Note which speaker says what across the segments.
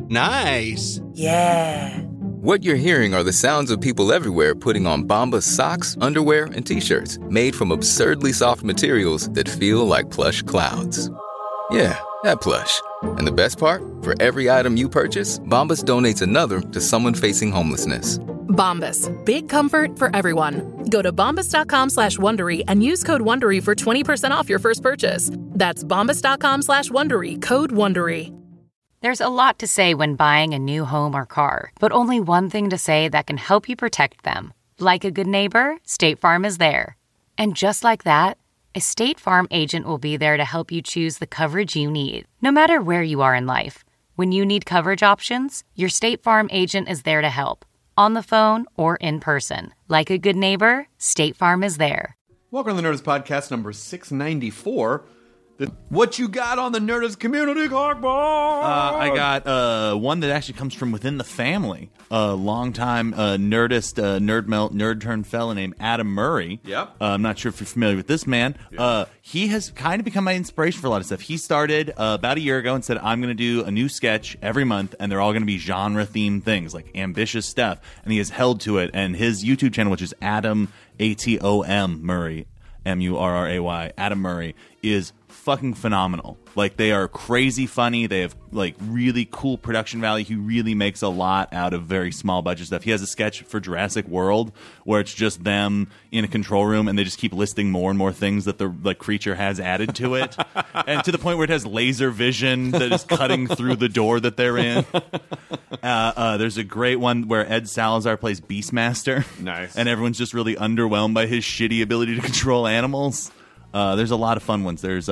Speaker 1: Nice.
Speaker 2: Yeah.
Speaker 3: What you're hearing are the sounds of people everywhere putting on Bombas socks, underwear, and T-shirts made from absurdly soft materials that feel like plush clouds. Yeah, that plush. And the best part? For every item you purchase, Bombas donates another to someone facing homelessness.
Speaker 4: Bombas. Big comfort for everyone. Go to bombas.com/Wondery and use code Wondery for 20% off your first purchase. That's bombas.com/Wondery, code Wondery.
Speaker 5: There's a lot to say when buying a new home or car, but only one thing to say that can help you protect them. Like a good neighbor, State Farm is there. And just like that, a State Farm agent will be there to help you choose the coverage you need, no matter where you are in life. When you need coverage options, your State Farm agent is there to help, on the phone or in person. Like a good neighbor, State Farm is there.
Speaker 1: Welcome to the Nerdist Podcast number 694. What you got on the Nerdist community, Cockball?
Speaker 6: I got one that actually comes from within the family. A longtime Nerdist, nerd turned fella named Adam Murray.
Speaker 1: Yep.
Speaker 6: I'm not sure if you're familiar with this man. Yep. He has kind of become my inspiration for a lot of stuff. He started about a year ago and said, I'm going to do a new sketch every month, and they're all going to be genre-themed things, like ambitious stuff. And he has held to it. And his YouTube channel, which is Adam, A-T-O-M, Murray, M-U-R-R-A-Y, Adam Murray, is fucking phenomenal. Like, they are crazy funny. They have like really cool production value. He really makes a lot out of very small budget stuff. He has a sketch for Jurassic World where it's just them in a control room and they just keep listing more and more things that the like creature has added to it, and to the point where it has laser vision that is cutting through the door that they're in. There's a great one where Ed Salazar plays Beastmaster.
Speaker 1: Nice.
Speaker 6: And everyone's just really underwhelmed by his shitty ability to control animals. There's a lot of fun ones. There's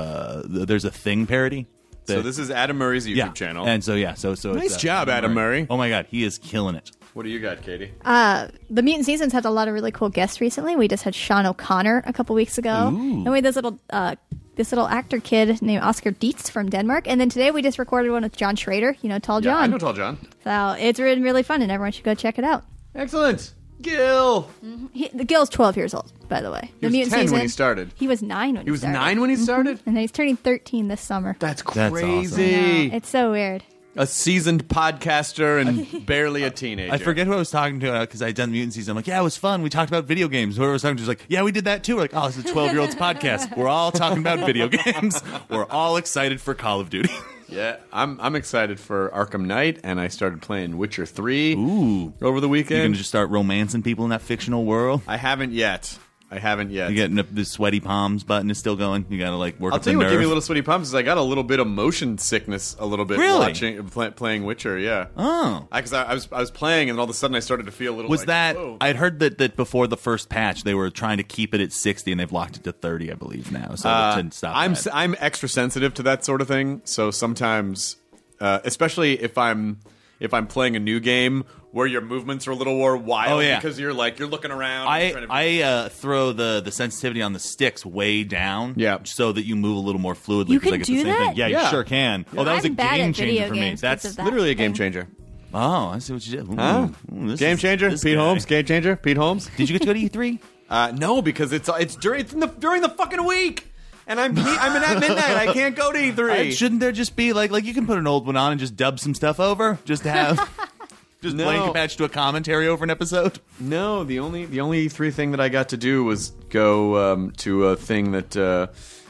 Speaker 6: a Thing parody.
Speaker 1: So this is Adam Murray's YouTube channel.
Speaker 6: And so
Speaker 1: nice job, Adam Murray.
Speaker 6: Oh my God, he is killing it.
Speaker 1: What do you got, Katie?
Speaker 7: The Mutant Seasons had a lot of really cool guests recently. We just had Sean O'Connor a couple weeks ago.
Speaker 6: Ooh.
Speaker 7: And we had this little actor kid named Oscar Dietz from Denmark. And then today we just recorded one with John Schrader. You know, Tall John.
Speaker 1: Yeah, I know Tall John.
Speaker 7: So it's been really fun, and everyone should go check it out.
Speaker 1: Excellent. Gil.
Speaker 7: The Gil's 12 years old, by the way.
Speaker 1: He was 10 when he started.
Speaker 7: He was 9 when he started.
Speaker 1: He was 9 when he started?
Speaker 7: And then he's turning 13 this summer.
Speaker 1: That's
Speaker 6: That's
Speaker 1: crazy.
Speaker 7: I know. It's so weird.
Speaker 1: A seasoned podcaster and barely a teenager.
Speaker 6: I forget who I was talking to because I'd done Mutant Season. I'm like, yeah, it was fun. We talked about video games. Whoever I was talking to was like, yeah, we did that too. We're like, oh, it's a 12-year-old's podcast. We're all talking about video games. We're all excited for Call of Duty.
Speaker 1: Yeah, I'm excited for Arkham Knight, and I started playing Witcher 3 over the weekend.
Speaker 6: You're going to just start romancing people in that fictional world?
Speaker 1: I haven't yet.
Speaker 6: You're getting the sweaty palms button is still going. You got to like work
Speaker 1: I'll
Speaker 6: up the
Speaker 1: tell you what
Speaker 6: nerve.
Speaker 1: gave me a little sweaty palms is I got a little bit of motion sickness a little bit
Speaker 6: Really?
Speaker 1: playing Witcher, yeah.
Speaker 6: Oh.
Speaker 1: Because I was playing, and all of a sudden I started to feel a little
Speaker 6: Was
Speaker 1: like,
Speaker 6: that...
Speaker 1: whoa.
Speaker 6: I'd heard that before the first patch, they were trying to keep it at 60, and they've locked it to 30, I believe, now. So to stop that.
Speaker 1: I'm extra sensitive to that sort of thing, so sometimes... especially if I'm playing a new game where your movements are a little more wild because you're looking around.
Speaker 6: I throw the sensitivity on the sticks way down, so that you move a little more fluidly.
Speaker 7: You can
Speaker 6: I get
Speaker 7: do
Speaker 6: the same
Speaker 7: that?
Speaker 6: thing. Yeah,
Speaker 1: Yeah.
Speaker 6: you sure can. Oh, that was a
Speaker 7: I'm bad
Speaker 6: game
Speaker 7: at video
Speaker 6: changer for me.
Speaker 7: games because of that
Speaker 1: literally a game
Speaker 7: thing.
Speaker 1: changer.
Speaker 6: Oh, I see what you did. Ooh,
Speaker 1: Huh?
Speaker 6: this
Speaker 1: Game
Speaker 6: is-
Speaker 1: changer?
Speaker 6: this
Speaker 1: Pete
Speaker 6: guy.
Speaker 1: Holmes? Game changer? Pete Holmes?
Speaker 6: Did you get to go to E3?
Speaker 1: No, because it's during the fucking week. And I'm at midnight. I can't go to E3.
Speaker 6: Shouldn't there just be like you can put an old one on and just dub some stuff over, just to have just
Speaker 1: No.
Speaker 6: blank patch to a commentary over an episode?
Speaker 1: No, the only E3 thing that I got to do was go to a thing that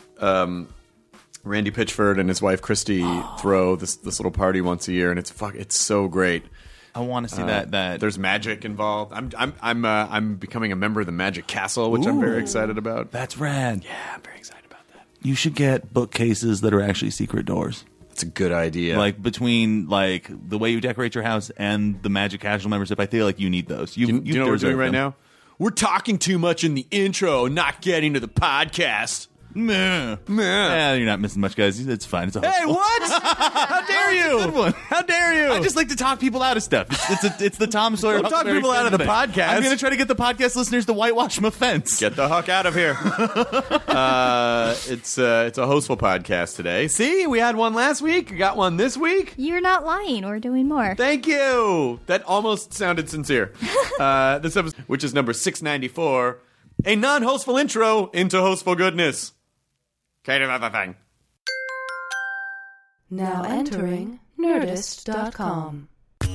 Speaker 1: Randy Pitchford and his wife Christy throw this little party once a year, and it's so great.
Speaker 6: I want to see that.
Speaker 1: There's magic involved. I'm becoming a member of the Magic Castle, which I'm very excited about.
Speaker 6: That's rad.
Speaker 1: Yeah, I'm very excited about that.
Speaker 6: You should get bookcases that are actually secret doors.
Speaker 1: That's a good idea.
Speaker 6: Like between like the way you decorate your house and the Magic Casual membership, I feel like you need those.
Speaker 1: Do you know what we're doing right now? We're talking too much in the intro, not getting to the podcast.
Speaker 6: Meh. Yeah, you're not missing much, guys. It's fine. It's a
Speaker 1: Hey, what? How dare you?
Speaker 6: Good one.
Speaker 1: How dare you?
Speaker 6: I just like to talk people out of stuff. It's the Tom Sawyer.
Speaker 1: Don't talk
Speaker 6: Huckleberry
Speaker 1: people out of the
Speaker 6: thing.
Speaker 1: podcast.
Speaker 6: I'm going to try to get the podcast listeners to whitewash my fence.
Speaker 1: Get the heck out of here. It's a hostful podcast today. See, we had one last week. We got one this week.
Speaker 7: You're not lying. We're doing more.
Speaker 1: Thank you. That almost sounded sincere. This episode, which is number 694, a non-hostful intro into hostful goodness. Kind of a thing.
Speaker 8: Now entering
Speaker 2: Nerdist.com.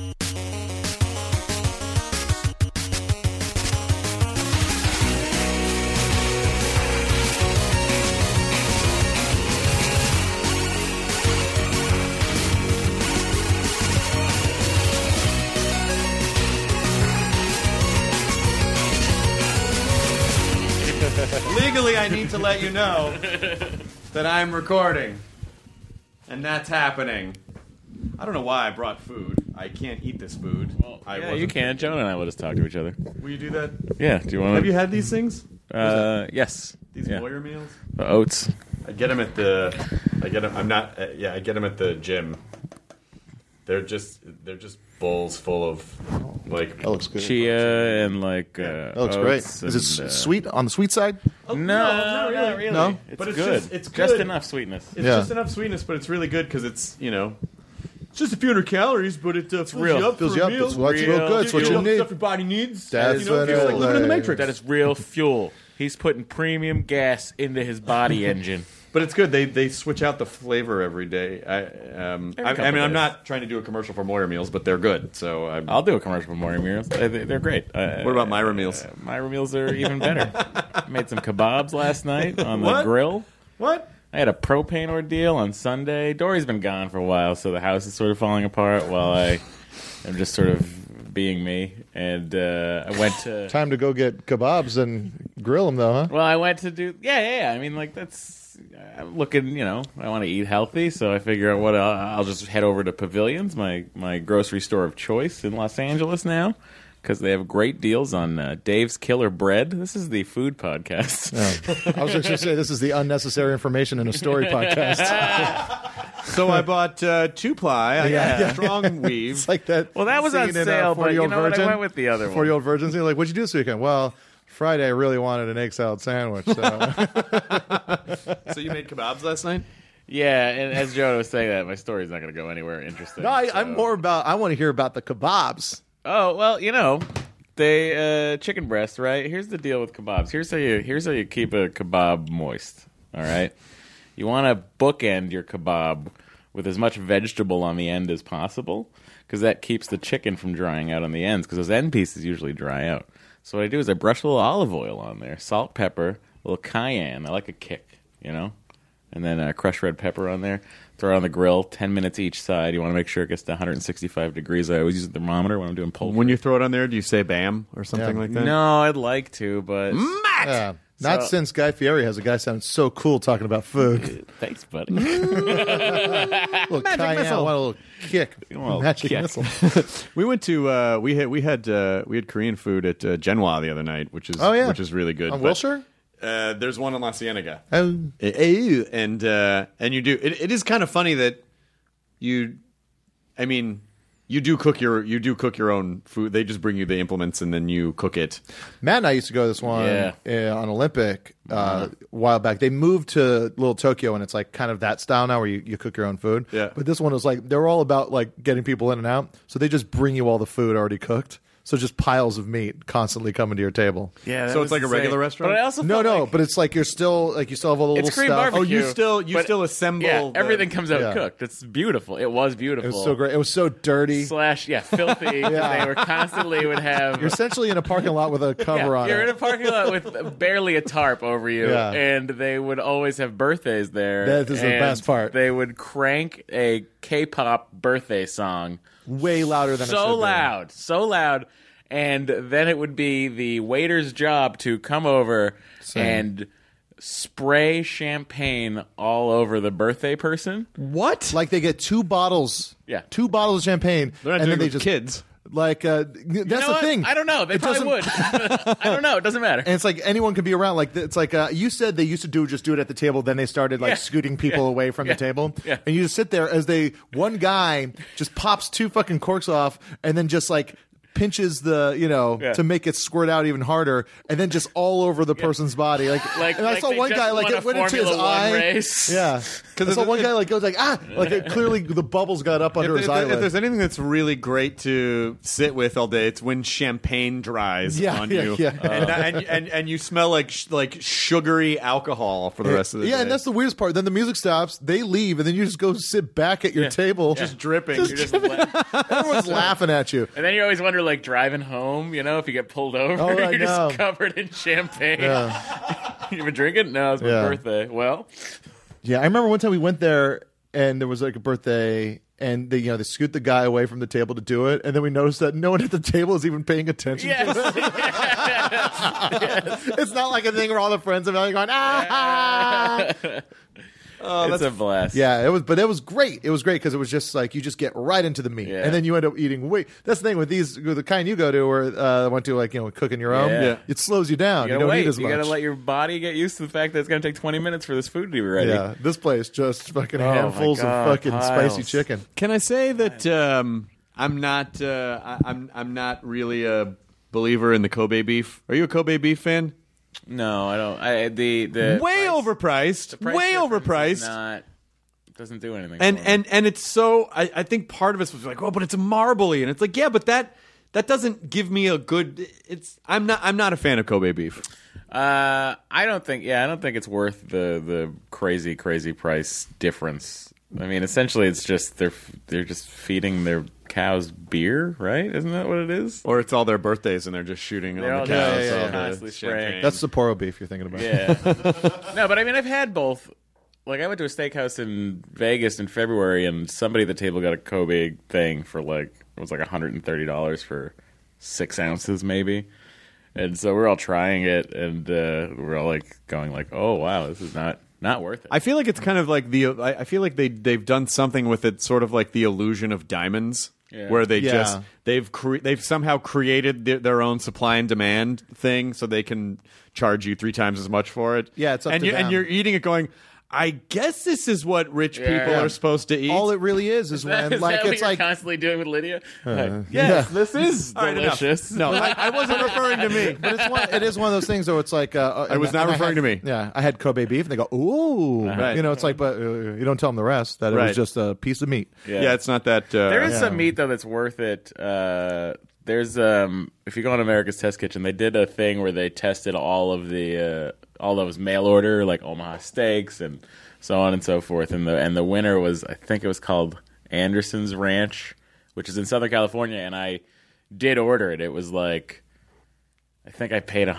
Speaker 1: Legally, I need to let you know that I'm recording. And that's happening. I don't know why I brought food. I can't eat this food.
Speaker 8: Well, you can. Jonah and I will just talk to each other.
Speaker 1: Will you do that?
Speaker 8: Yeah. Do you want to?
Speaker 1: Have you had these things?
Speaker 8: Yes.
Speaker 1: These lawyer meals?
Speaker 8: The oats.
Speaker 1: I get them at the. I get them. I'm not. I get them at the gym. They're just bowls full of like
Speaker 9: that looks good.
Speaker 8: Chia and like.
Speaker 9: That looks great. Is it sweet on the sweet side?
Speaker 8: No, not really.
Speaker 9: No?
Speaker 8: It's
Speaker 1: But it's
Speaker 8: good.
Speaker 1: just
Speaker 8: Just
Speaker 1: good.
Speaker 8: enough sweetness.
Speaker 1: It's just enough sweetness, but it's really good because it's it's just a few hundred calories, but it fills
Speaker 8: real.
Speaker 1: you up
Speaker 9: Fills
Speaker 1: for
Speaker 9: you
Speaker 1: a
Speaker 9: up.
Speaker 1: meal.
Speaker 9: It's what's real good. It's what you need.
Speaker 1: Stuff your body needs.
Speaker 9: That's
Speaker 1: just like living in the Matrix.
Speaker 8: That is real fuel. He's putting premium gas into his body engine.
Speaker 1: But it's good. They switch out the flavor every day. I'm not trying to do a commercial for Moira meals, but they're good. So
Speaker 8: I'll do a commercial for Moira meals. They're great.
Speaker 1: What about Myra meals?
Speaker 8: Myra meals are even better. Made some kebabs last night on the
Speaker 1: What?
Speaker 8: grill.
Speaker 1: What?
Speaker 8: I had a propane ordeal on Sunday. Dory's been gone for a while, so the house is sort of falling apart while I am just sort of being me. And I went to...
Speaker 9: Time to go get kebabs and grill them, though, huh?
Speaker 8: Well, I went to do... Yeah. I mean, like, that's... I'm looking, I want to eat healthy, so I figure out what I'll just head over to Pavilions, my grocery store of choice in Los Angeles now, because they have great deals on Dave's Killer Bread. This is the food podcast.
Speaker 9: I was just going to say, this is the unnecessary information in a story podcast.
Speaker 1: So I bought 2-ply. I got a strong weave.
Speaker 9: It's like that.
Speaker 8: Well, that was on
Speaker 9: scene in,
Speaker 8: sale, but you
Speaker 9: 40-Year-Old
Speaker 8: know what? I
Speaker 9: Virgin.
Speaker 8: went with the other one.
Speaker 9: 40-Year-Old Virgins. You're like, what'd you do this weekend? Well, Friday I really wanted an egg salad sandwich. So.
Speaker 1: So you made kebabs last night?
Speaker 8: Yeah, and as Jonah was saying that, my story's not going to go anywhere interesting.
Speaker 9: No, I'm more about. I want to hear about the kebabs.
Speaker 8: Oh well, they chicken breast, right? Here's the deal with kebabs. Here's how you keep a kebab moist. All right, you want to bookend your kebab with as much vegetable on the end as possible, because that keeps the chicken from drying out on the ends. Because those end pieces usually dry out. So what I do is I brush a little olive oil on there, salt, pepper, a little cayenne. I like a kick, and then crushed red pepper on there. Throw it on the grill, 10 minutes each side. You want to make sure it gets to 165 degrees. I always use a thermometer when I'm doing poultry.
Speaker 1: When you throw it on there, do you say bam or something like that?
Speaker 8: No, I'd like to, but...
Speaker 9: Yeah. Not since Guy Fieri has a guy sound so cool talking about food.
Speaker 8: Thanks, buddy.
Speaker 9: Little cayenne, I want a little kick. Magic missile.
Speaker 1: We went to we had Korean food at Genoa the other night, which is really good.
Speaker 9: On Wilshire?
Speaker 1: There's one in La Cienega.
Speaker 9: Oh.
Speaker 1: And you do it is kind of funny that you do cook your own food. They just bring you the implements and then you cook it.
Speaker 9: Matt and I used to go to this one on Olympic a while back. They moved to Little Tokyo, and it's like kind of that style now where you cook your own food.
Speaker 1: Yeah.
Speaker 9: But this one was like, they were all about like getting people in and out. So they just bring you all the food already cooked. So just piles of meat constantly coming to your table.
Speaker 8: Yeah,
Speaker 1: So it's like a regular restaurant?
Speaker 8: But I also
Speaker 9: No,
Speaker 8: like
Speaker 9: but it's like you still have all the little
Speaker 8: it's Korean
Speaker 9: stuff.
Speaker 8: barbecue.
Speaker 1: Oh, you
Speaker 8: but-
Speaker 1: still assemble.
Speaker 8: Yeah, everything comes out
Speaker 9: Yeah.
Speaker 8: cooked. It's beautiful. It was beautiful.
Speaker 9: It was so great. It was so dirty.
Speaker 8: Filthy. 'Cause They were constantly would have.
Speaker 9: You're essentially in a parking lot with a cover on
Speaker 8: You're
Speaker 9: it.
Speaker 8: in a parking lot with barely a tarp over you,
Speaker 9: Yeah.
Speaker 8: and they would always have birthdays there.
Speaker 9: That is the
Speaker 8: and
Speaker 9: best part.
Speaker 8: They would crank a K-pop birthday song
Speaker 9: Way louder than it should be.
Speaker 8: so loud, and then it would be the waiter's job to come over and spray champagne all over the birthday person.
Speaker 1: What?
Speaker 9: Like they get 2 bottles.
Speaker 8: Yeah.
Speaker 9: 2 bottles of champagne.
Speaker 1: They're not
Speaker 9: and
Speaker 1: doing
Speaker 9: then
Speaker 1: it
Speaker 9: they
Speaker 1: with
Speaker 9: just
Speaker 1: kids.
Speaker 9: Like that's
Speaker 8: You know
Speaker 9: the
Speaker 8: what?
Speaker 9: thing.
Speaker 8: I don't know. They
Speaker 9: It
Speaker 8: probably
Speaker 9: doesn't-
Speaker 8: would. I don't know. It doesn't matter.
Speaker 9: And it's like anyone can be around. Like it's like you said they used to do it at the table. Then they started like
Speaker 8: Yeah.
Speaker 9: scooting people
Speaker 8: Yeah.
Speaker 9: away from
Speaker 8: Yeah.
Speaker 9: the table.
Speaker 8: Yeah.
Speaker 9: And you just sit there as one guy just pops 2 fucking corks off and then just like pinches the to make it squirt out even harder, and then just all over the person's body. And I saw one guy it went into his eye.
Speaker 8: Race.
Speaker 9: Yeah, because I saw one guy goes clearly the bubbles got up under his eyelid.
Speaker 1: If there's anything that's really great to sit with all day, it's when champagne dries on you, and you smell like sugary alcohol for the rest of the day.
Speaker 9: Yeah, and that's the weirdest part. Then the music stops, they leave, and then you just go sit back at your table,
Speaker 1: just dripping.
Speaker 9: Everyone's laughing at you.
Speaker 8: And then you always wonder, driving home, if you get pulled over, you're just covered in champagne. Yeah. You been drinking? No, it's my birthday. Well,
Speaker 9: yeah, I remember one time we went there, and there was a birthday. And they scoot the guy away from the table to do it, and then we noticed that no one at the table is even paying attention.
Speaker 8: Yes.
Speaker 9: To it.
Speaker 8: Yes.
Speaker 9: It's not like a thing where all the friends are going,
Speaker 8: Oh, it's a blast.
Speaker 9: Yeah, it was, but it was great. It was great because it was just you just get right into the meat, and then you end up eating way. That's the thing with the kind you go to, or went to cooking your own. It slows you down. You don't eat as much.
Speaker 8: You got to let your body get used to the fact that it's going to take 20 minutes for this food to be ready.
Speaker 9: Yeah, this place just fucking handfuls of fucking spicy chicken.
Speaker 1: Can I say that I'm not really a believer in the Kobe beef? Are you a Kobe beef fan?
Speaker 8: No, I don't. The
Speaker 1: way overpriced. Way overpriced.
Speaker 8: Doesn't do anything.
Speaker 1: And it's so. I think part of us was like, oh, but it's marbly, and it's like, yeah, but that doesn't give me a good. I'm not a fan of Kobe beef.
Speaker 8: I don't think it's worth the crazy price difference. I mean, essentially, it's just they're just feeding their cows beer, right? Isn't that what it is?
Speaker 1: Or it's all their birthdays and they're just shooting on the cows.
Speaker 8: Constantly spraying.
Speaker 9: That's Sapporo beef you're thinking about.
Speaker 8: Yeah. No, but I mean, I've had both. I went to a steakhouse in Vegas in February, and somebody at the table got a Kobe thing for it was $130 for 6 ounces, maybe. And so we're all trying it, and we're all going oh wow, this is not worth it.
Speaker 1: I feel like it's kind of I feel like they've done something with it, sort of like the illusion of diamonds, where they've somehow created their own supply and demand thing, so they can charge you 3 times as much for it.
Speaker 9: Yeah, it's up to them.
Speaker 1: And you're eating it going, I guess this is what rich people are supposed to eat.
Speaker 9: All it really is when
Speaker 8: is that what you're constantly doing with Lydia. This is delicious.
Speaker 1: No, I wasn't referring to me.
Speaker 9: But it is one of those things where it's
Speaker 1: I was not referring to me.
Speaker 9: Yeah, I had Kobe beef, and they go, ooh,
Speaker 1: right.
Speaker 9: It's but you don't tell them the rest that it was just a piece of meat.
Speaker 1: Yeah, it's not that.
Speaker 8: There is some meat though that's worth it. There's if you go on America's Test Kitchen, they did a thing where they tested all of the all those mail order Omaha steaks and so on and so forth, and the winner was, I think it was called Anderson's Ranch, which is in Southern California, and I did order it. It was I think I paid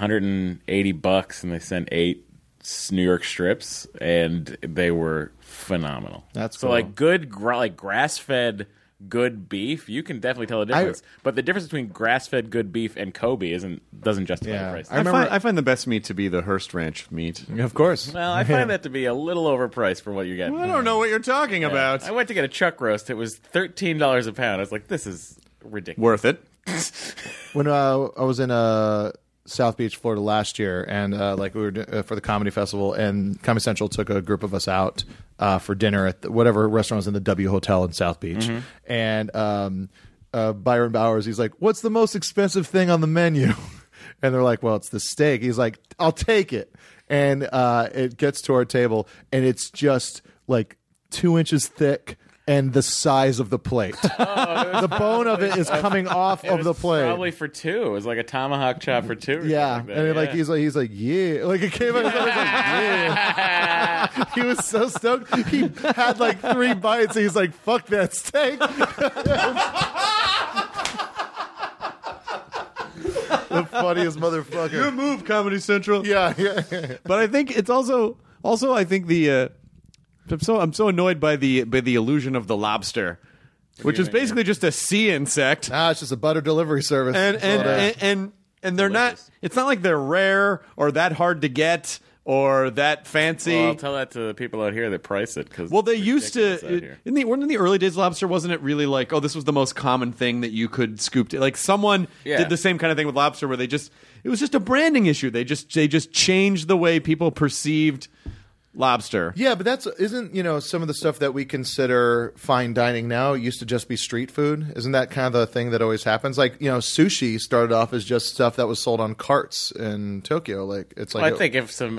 Speaker 8: $180, and they sent 8 New York strips, and they were phenomenal.
Speaker 9: That's
Speaker 8: cool. So good grass-fed good beef, you can definitely tell the difference. But the difference between grass-fed good beef and Kobe doesn't justify the price.
Speaker 1: I find the best meat to be the Hearst Ranch meat.
Speaker 9: Of course.
Speaker 8: Well, I find that to be a little overpriced for what you're getting.
Speaker 1: I don't know what you're talking about.
Speaker 8: I went to get a chuck roast. It was $13 a pound. I was like, this is ridiculous.
Speaker 1: Worth it.
Speaker 9: When I was in South Beach, Florida last year, and we were for the comedy festival, and Comedy Central took a group of us out for dinner at whatever restaurant was in the W Hotel in South Beach, and Byron Bowers, he's like, "What's the most expensive thing on the menu?" And they're like, "Well, it's the steak." He's like, "I'll take it," and it gets to our table, and it's just 2 inches thick. And the size of the plate. The bone of it is coming off of the plate.
Speaker 8: Probably for 2. It was like a tomahawk chop for 2.
Speaker 9: Yeah, and he's like, yeah, it came out. Yeah. He was so stoked. He had 3 bites. And he's like, fuck that steak. The funniest motherfucker.
Speaker 1: Good move, Comedy Central.
Speaker 9: Yeah.
Speaker 1: But I think it's also I think the. I'm so annoyed by the illusion of the lobster, which is basically just a sea insect.
Speaker 9: It's just a butter delivery service.
Speaker 1: And they're not. It's not like they're rare or that hard to get or that fancy.
Speaker 8: Well, I'll tell that to the people out here that price it
Speaker 1: they used to in the early days. Lobster wasn't it really this was the most common thing that you could scoop to, someone did the same kind of thing with lobster where it was just a branding issue. They just changed the way people perceived lobster.
Speaker 9: Yeah, but isn't some of the stuff that we consider fine dining now used to just be street food? Isn't that kind of the thing that always happens? Like, sushi started off as just stuff that was sold on carts in Tokyo. Like, it's like
Speaker 8: I think some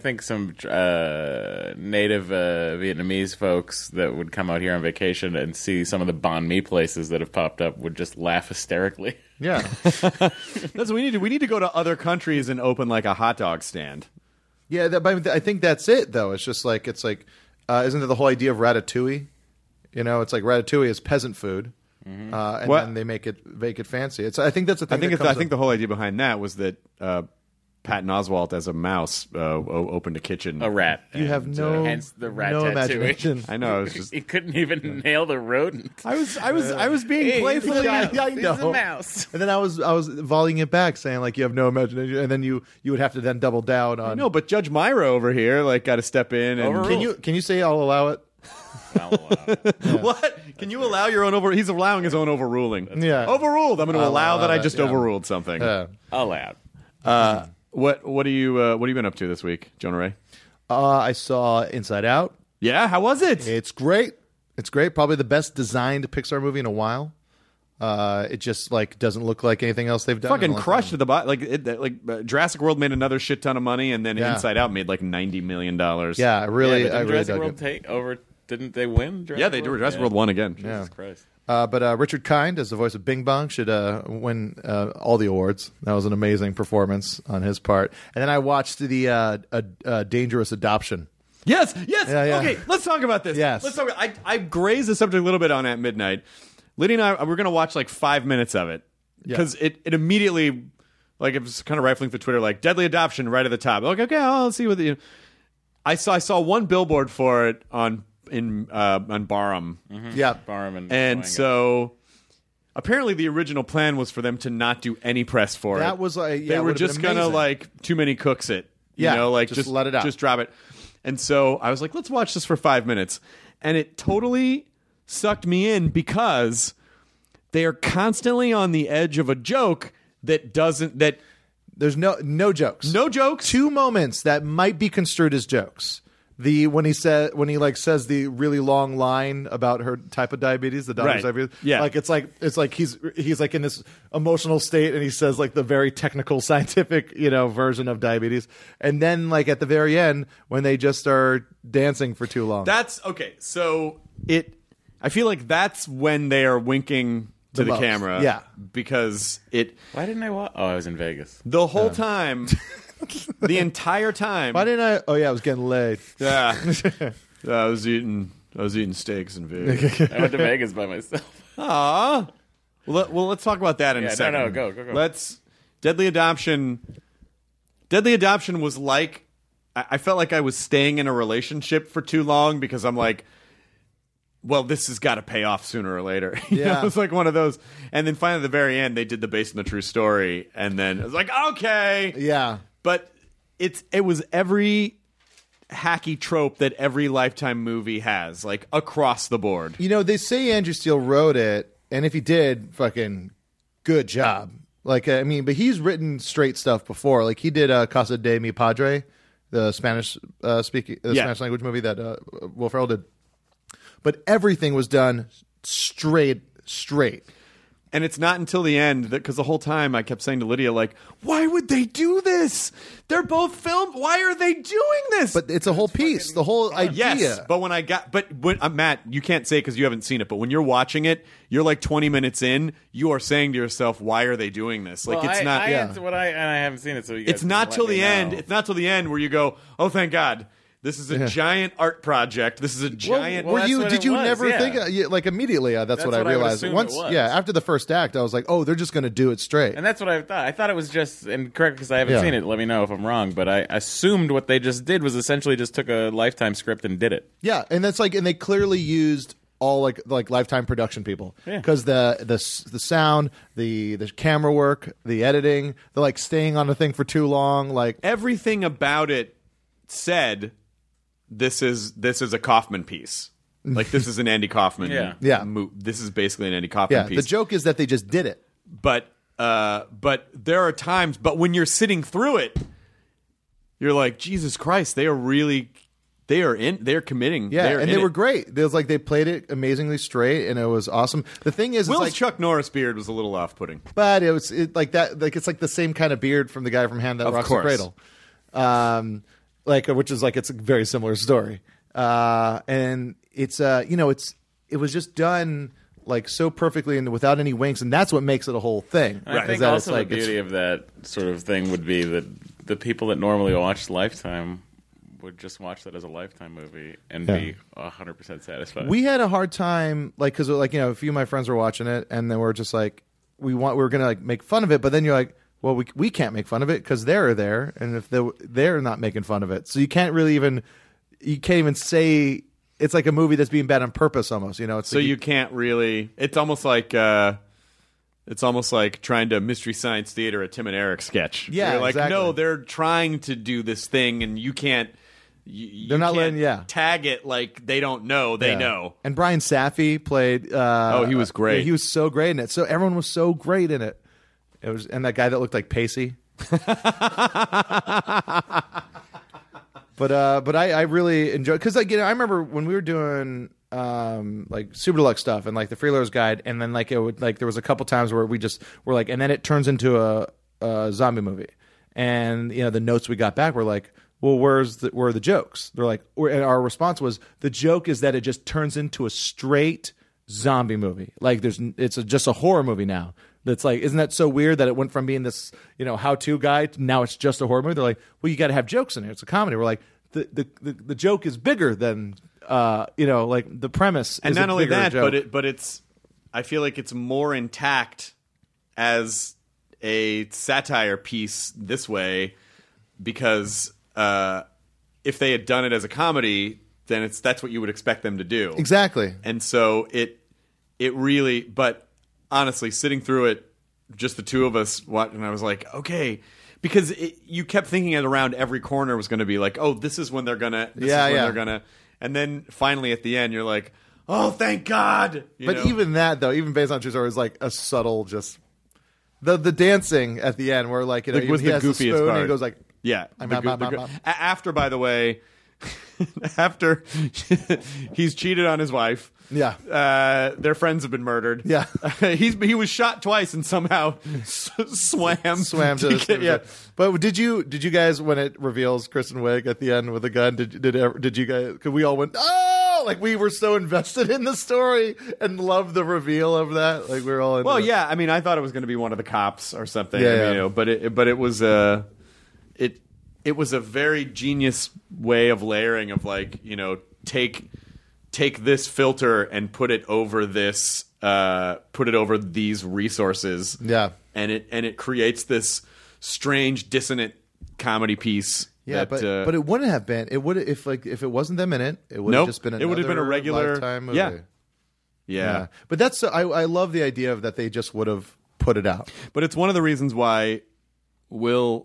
Speaker 8: native Vietnamese folks that would come out here on vacation and see some of the banh mi places that have popped up would just laugh hysterically.
Speaker 9: Yeah.
Speaker 1: That's what we need to. We need to go to other countries and open like a hot dog stand.
Speaker 9: Yeah, but I think that's it, though. It's just like, isn't it the whole idea of ratatouille? It's like ratatouille is peasant food, and then they make it fancy. I think that's the thing.
Speaker 1: I think the whole idea behind that was that Patton Oswalt, as a mouse, opened a kitchen.
Speaker 8: A rat.
Speaker 9: You have
Speaker 8: hence the rat
Speaker 9: no
Speaker 8: tattooing.
Speaker 9: imagination.
Speaker 1: I know. It's just
Speaker 8: He couldn't even nail the rodent.
Speaker 1: I was being playful.
Speaker 9: I know.
Speaker 8: He's a mouse.
Speaker 9: And then I was volleying it back, saying like you have no imagination, and then you would have to then double down on.
Speaker 1: No, but Judge Myra over here got to step in and
Speaker 8: Overruled.
Speaker 9: Can you say I'll allow it?
Speaker 1: What? Can you allow your own He's allowing his own overruling.
Speaker 9: Yeah.
Speaker 1: Overruled. I'm going to allow that I just
Speaker 9: yeah.
Speaker 1: overruled something.
Speaker 8: Allowed.
Speaker 1: What have you been up to this week, Jonah Ray?
Speaker 9: I saw Inside Out.
Speaker 1: Yeah, how was it?
Speaker 9: It's great. It's great. Probably the best designed Pixar movie in a while. It just doesn't look like anything else they've done.
Speaker 1: Fucking crushed at the bottom. Jurassic World made another shit ton of money, and then Inside Out made like $90 million.
Speaker 9: Yeah, I really
Speaker 8: Jurassic
Speaker 9: dug
Speaker 8: World
Speaker 9: it.
Speaker 8: take over. Didn't they win?
Speaker 1: Yeah, they did. Jurassic World won again.
Speaker 8: Jesus Christ.
Speaker 9: But Richard Kind, as the voice of Bing Bong, should win all the awards. That was an amazing performance on his part. And then I watched the Dangerous Adoption.
Speaker 1: Yes.
Speaker 9: Yeah.
Speaker 1: Okay, let's talk about this.
Speaker 9: Yes.
Speaker 1: Let's talk. I grazed the subject a little bit on At Midnight. Liddy and I, we're going to watch like 5 minutes of it because it immediately, it was kind of rifling through Twitter, like Deadly Adoption right at the top. Like, okay, I'll see what I saw one billboard for it on Barham.
Speaker 8: Mm-hmm.
Speaker 9: Yeah,
Speaker 8: Barham
Speaker 1: and so apparently the original plan was for them to not do any press for it.
Speaker 9: That was
Speaker 1: they were just gonna too many cooks it. Just
Speaker 9: let it out,
Speaker 1: just drop it. And so I was like, let's watch this for 5 minutes, and it totally sucked me in because they are constantly on the edge of a joke that
Speaker 9: there's no jokes.
Speaker 1: No jokes.
Speaker 9: 2 moments that might be construed as jokes. When he says the really long line about her type of diabetes, the daughter's diabetes.
Speaker 1: Yeah.
Speaker 9: It's like he's in this emotional state and he says the very technical scientific, version of diabetes. And then at the very end when they just are dancing for too long.
Speaker 1: That's okay. So I feel like that's when they are winking to the camera.
Speaker 9: Yeah.
Speaker 1: Because
Speaker 8: Why didn't I watch? Oh, I was in Vegas.
Speaker 1: The whole time, the entire time.
Speaker 9: Why didn't I? Oh yeah, I was getting laid.
Speaker 1: Yeah. I was eating steaks in Vegas.
Speaker 8: I went to Vegas by myself.
Speaker 1: Aw. Well, let's talk about that in a second.
Speaker 8: No, go.
Speaker 1: Deadly Adoption. Deadly Adoption was like, I felt like I was staying in a relationship for too long because I'm like, well, this has got to pay off sooner or later. It was like one of those. And then finally, at the very end, they did the based on the true story. And then it was like, okay.
Speaker 9: Yeah.
Speaker 1: But it was every hacky trope that every Lifetime movie has, across the board.
Speaker 9: They say Andrew Steele wrote it, and if he did, fucking good job. But he's written straight stuff before. He did Casa de Mi Padre, the Spanish Spanish language movie that Will Ferrell did. But everything was done straight.
Speaker 1: And it's not until the end because the whole time I kept saying to Lydia, why would they do this? They're both filmed. Why are they doing this?
Speaker 9: But it's a whole piece, the whole idea.
Speaker 1: Yes, but when Matt, you can't say because you haven't seen it, but when you're watching it, you're 20 minutes in, you are saying to yourself, why are they doing this? It's not.
Speaker 8: I haven't seen it, so you guys
Speaker 1: it's not till the end. It's not till the end where you go, oh, thank God. This is a giant art project. This is a giant.
Speaker 9: Did you never think immediately? That's what I realized.
Speaker 8: Once,
Speaker 9: after the first act, I was like, oh, they're just going to do it straight.
Speaker 8: And that's what I thought. I thought it was just, and correct because I haven't seen it. Let me know if I'm wrong. But I assumed what they just did was essentially just took a Lifetime script and did it.
Speaker 9: Yeah, and that's and they clearly used all Lifetime production people because the sound, the camera work, the editing, the staying on the thing for too long,
Speaker 1: everything about it said. This is a Kaufman piece. This is an Andy Kaufman. This is basically an Andy Kaufman piece.
Speaker 9: The joke is that they just did it.
Speaker 1: But there are times. But when you're sitting through it, you're like, Jesus Christ, they're They're committing.
Speaker 9: Yeah,
Speaker 1: and
Speaker 9: they were great. It was like they played it amazingly straight, and it was awesome. The thing is,
Speaker 1: Will's
Speaker 9: it's like,
Speaker 1: Chuck Norris beard was a little off-putting,
Speaker 9: but it's like that. Like it's like the same kind of beard from the guy from Hand That Rocks the Cradle, which is like it's a very similar story. And it's it was just done like so perfectly and without any winks, and that's what makes it a whole thing.
Speaker 8: I think also the beauty of that sort of thing would be that the people that normally watch Lifetime would just watch that as a Lifetime movie and be 100% satisfied.
Speaker 9: We had a hard time, like, because like a few of my friends were watching it, and then we're just like, we were gonna like make fun of it, but then you're like, well, we can't make fun of it because they're there, and if they're not making fun of it, so you can't even say it's like a movie that's being bad on purpose, almost. It's
Speaker 1: so you can't really. It's almost like. It's almost like trying to Mystery Science Theater a Tim and Eric sketch.
Speaker 9: Yeah,
Speaker 1: you're like,
Speaker 9: exactly.
Speaker 1: no, they're trying to do this thing, and you can't.
Speaker 9: They're not letting
Speaker 1: tag it like they don't know. They know.
Speaker 9: And Brian Safi played.
Speaker 1: He was great.
Speaker 9: He was so great in it. So everyone was so great in it. It was, and that guy that looked like Pacey. But I really enjoyed, because like I remember when we were doing like Super Deluxe stuff and like the Freeloaders Guide, and then like it would like there was a couple times where we just were like, and then it turns into a zombie movie, and the notes we got back were like, well, where are the jokes? They're like, and our response was, the joke is that it just turns into a straight zombie movie. Like it's just a horror movie now. That's like, isn't that so weird that it went from being this, how-to guy to now it's just a horror movie? They're like, well, you got to have jokes in here. It's a comedy. We're like, the joke is bigger than, like the premise.
Speaker 1: And
Speaker 9: is
Speaker 1: not
Speaker 9: a
Speaker 1: only
Speaker 9: bigger
Speaker 1: that,
Speaker 9: joke.
Speaker 1: but it's, I feel like it's more intact as a satire piece this way, because if they had done it as a comedy, then that's what you would expect them to do.
Speaker 9: Exactly.
Speaker 1: And so it really, but honestly, sitting through it, just the two of us, and I was like, okay, because you kept thinking it around every corner was going to be like, oh, this is when they're gonna, they're gonna, and then finally at the end, you're like, oh, thank God.
Speaker 9: Even that though, even based on true story, is like a subtle, just the dancing at the end, where like he
Speaker 1: was the
Speaker 9: has
Speaker 1: goofiest
Speaker 9: the spoon,
Speaker 1: part.
Speaker 9: And he goes like,
Speaker 1: yeah.
Speaker 9: After,
Speaker 1: by the way, after he's cheated on his wife.
Speaker 9: Yeah.
Speaker 1: Their friends have been murdered.
Speaker 9: Yeah.
Speaker 1: He was shot twice and somehow swam
Speaker 9: to the
Speaker 1: yeah.
Speaker 9: But did you guys, when it reveals Kristen Wiig at the end with a gun, did you guys, because we all went, oh, like we were so invested in the story and loved the reveal of that, like we were all into
Speaker 1: yeah, I mean, I thought it was going to be one of the cops or something.
Speaker 9: Yeah.
Speaker 1: But it was it was a very genius way of layering, of like, take this filter and put it over this, put it over these resources.
Speaker 9: Yeah.
Speaker 1: And it creates this strange dissonant comedy piece.
Speaker 9: Yeah, but it wouldn't have been. It would, if it wasn't them in it, it would have just been.
Speaker 1: It would have been a regular
Speaker 9: Lifetime movie.
Speaker 1: Yeah.
Speaker 9: But that's I love the idea of that they just would have put it out.
Speaker 1: But it's one of the reasons why Will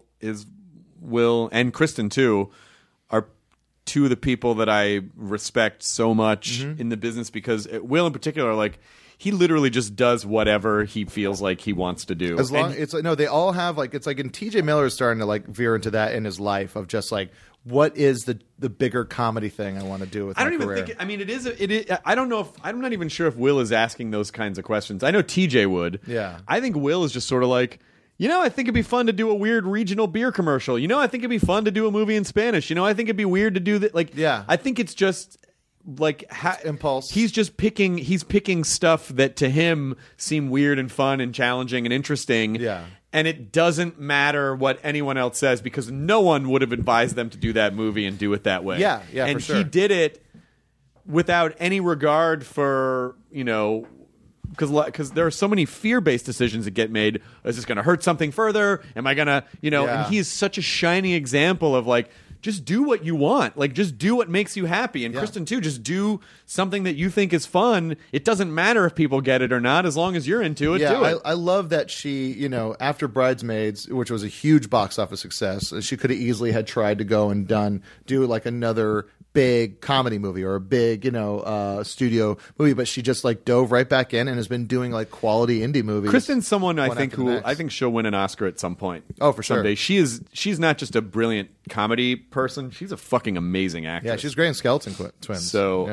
Speaker 1: and Kristen too are two of the people that I respect so much in the business, because Will in particular, like, he literally just does whatever he feels like he wants to do.
Speaker 9: As long it's like, no, they all have like, it's like, and TJ Miller is starting to like veer into that in his life of just like, what is the bigger comedy thing I want to do with my career?
Speaker 1: Think. I mean, it is. I don't know if I'm not even sure if Will is asking those kinds of questions. I know TJ would.
Speaker 9: Yeah.
Speaker 1: I think Will is just sort of like, I think it'd be fun to do a weird regional beer commercial. I think it'd be fun to do a movie in Spanish. I think it'd be weird to do that. Like,
Speaker 9: yeah.
Speaker 1: I think it's just like
Speaker 9: impulse.
Speaker 1: He's just picking stuff that to him seem weird and fun and challenging and interesting.
Speaker 9: Yeah.
Speaker 1: And it doesn't matter what anyone else says, because no one would have advised them to do that movie and do it that way.
Speaker 9: Yeah,
Speaker 1: and
Speaker 9: for sure.
Speaker 1: he did it without any regard for, because there are so many fear-based decisions that get made. Is this going to hurt something further? Am I going to, And he's such a shining example of like, just do what you want. Like, just do what makes you happy. And Kristen too, just do something that you think is fun. It doesn't matter if people get it or not, as long as you're into it.
Speaker 9: Yeah,
Speaker 1: do it.
Speaker 9: I love that she, after Bridesmaids, which was a huge box office success, she could have easily had tried to go and do like another big comedy movie or a big, studio movie, but she just like dove right back in and has been doing like quality indie movies.
Speaker 1: Kristen's someone I think she'll win an Oscar at some point.
Speaker 9: Oh, for sure.
Speaker 1: Someday. She's not just a brilliant comedy person. She's a fucking amazing actress.
Speaker 9: Yeah, she's great in Skeleton Twins.
Speaker 1: So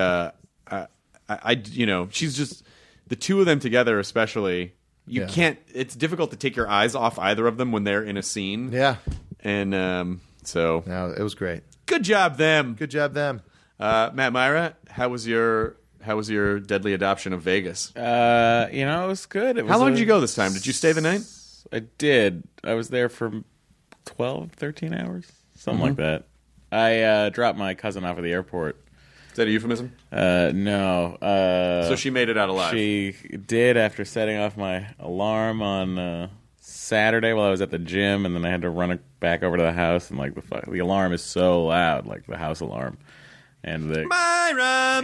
Speaker 1: she's just the two of them together, especially. You can't. It's difficult to take your eyes off either of them when they're in a scene.
Speaker 9: Yeah,
Speaker 1: and so
Speaker 9: it was great.
Speaker 1: Good job, them.
Speaker 9: Good job, them.
Speaker 1: Matt Myra, how was your deadly adoption of Vegas?
Speaker 8: It was good.
Speaker 1: How long did you go this time? Did you stay the night?
Speaker 8: I did. I was there for 12, 13 hours, something like that. I dropped my cousin off at the airport.
Speaker 1: Is that a euphemism?
Speaker 8: No.
Speaker 1: So she made it out alive.
Speaker 8: She did after setting off my alarm on Saturday while I was at the gym, and then I had to run it back over to the house, and like the alarm is so loud, like the house alarm. And
Speaker 1: Myra.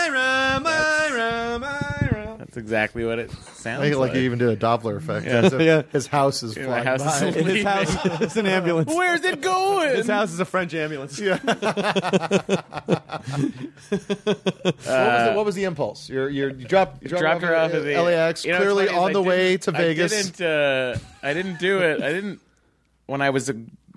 Speaker 8: That's exactly what it sounds
Speaker 9: like. You even did a Doppler effect.
Speaker 1: Yeah.
Speaker 9: His house is flying
Speaker 8: house
Speaker 9: by.
Speaker 8: is
Speaker 1: His house is an ambulance.
Speaker 8: Where's it going?
Speaker 1: His house is a French ambulance.
Speaker 9: Yeah. What was the impulse? You dropped
Speaker 8: her off at the
Speaker 9: LAX, clearly on the way to Vegas.
Speaker 8: I didn't do it. I didn't. When I was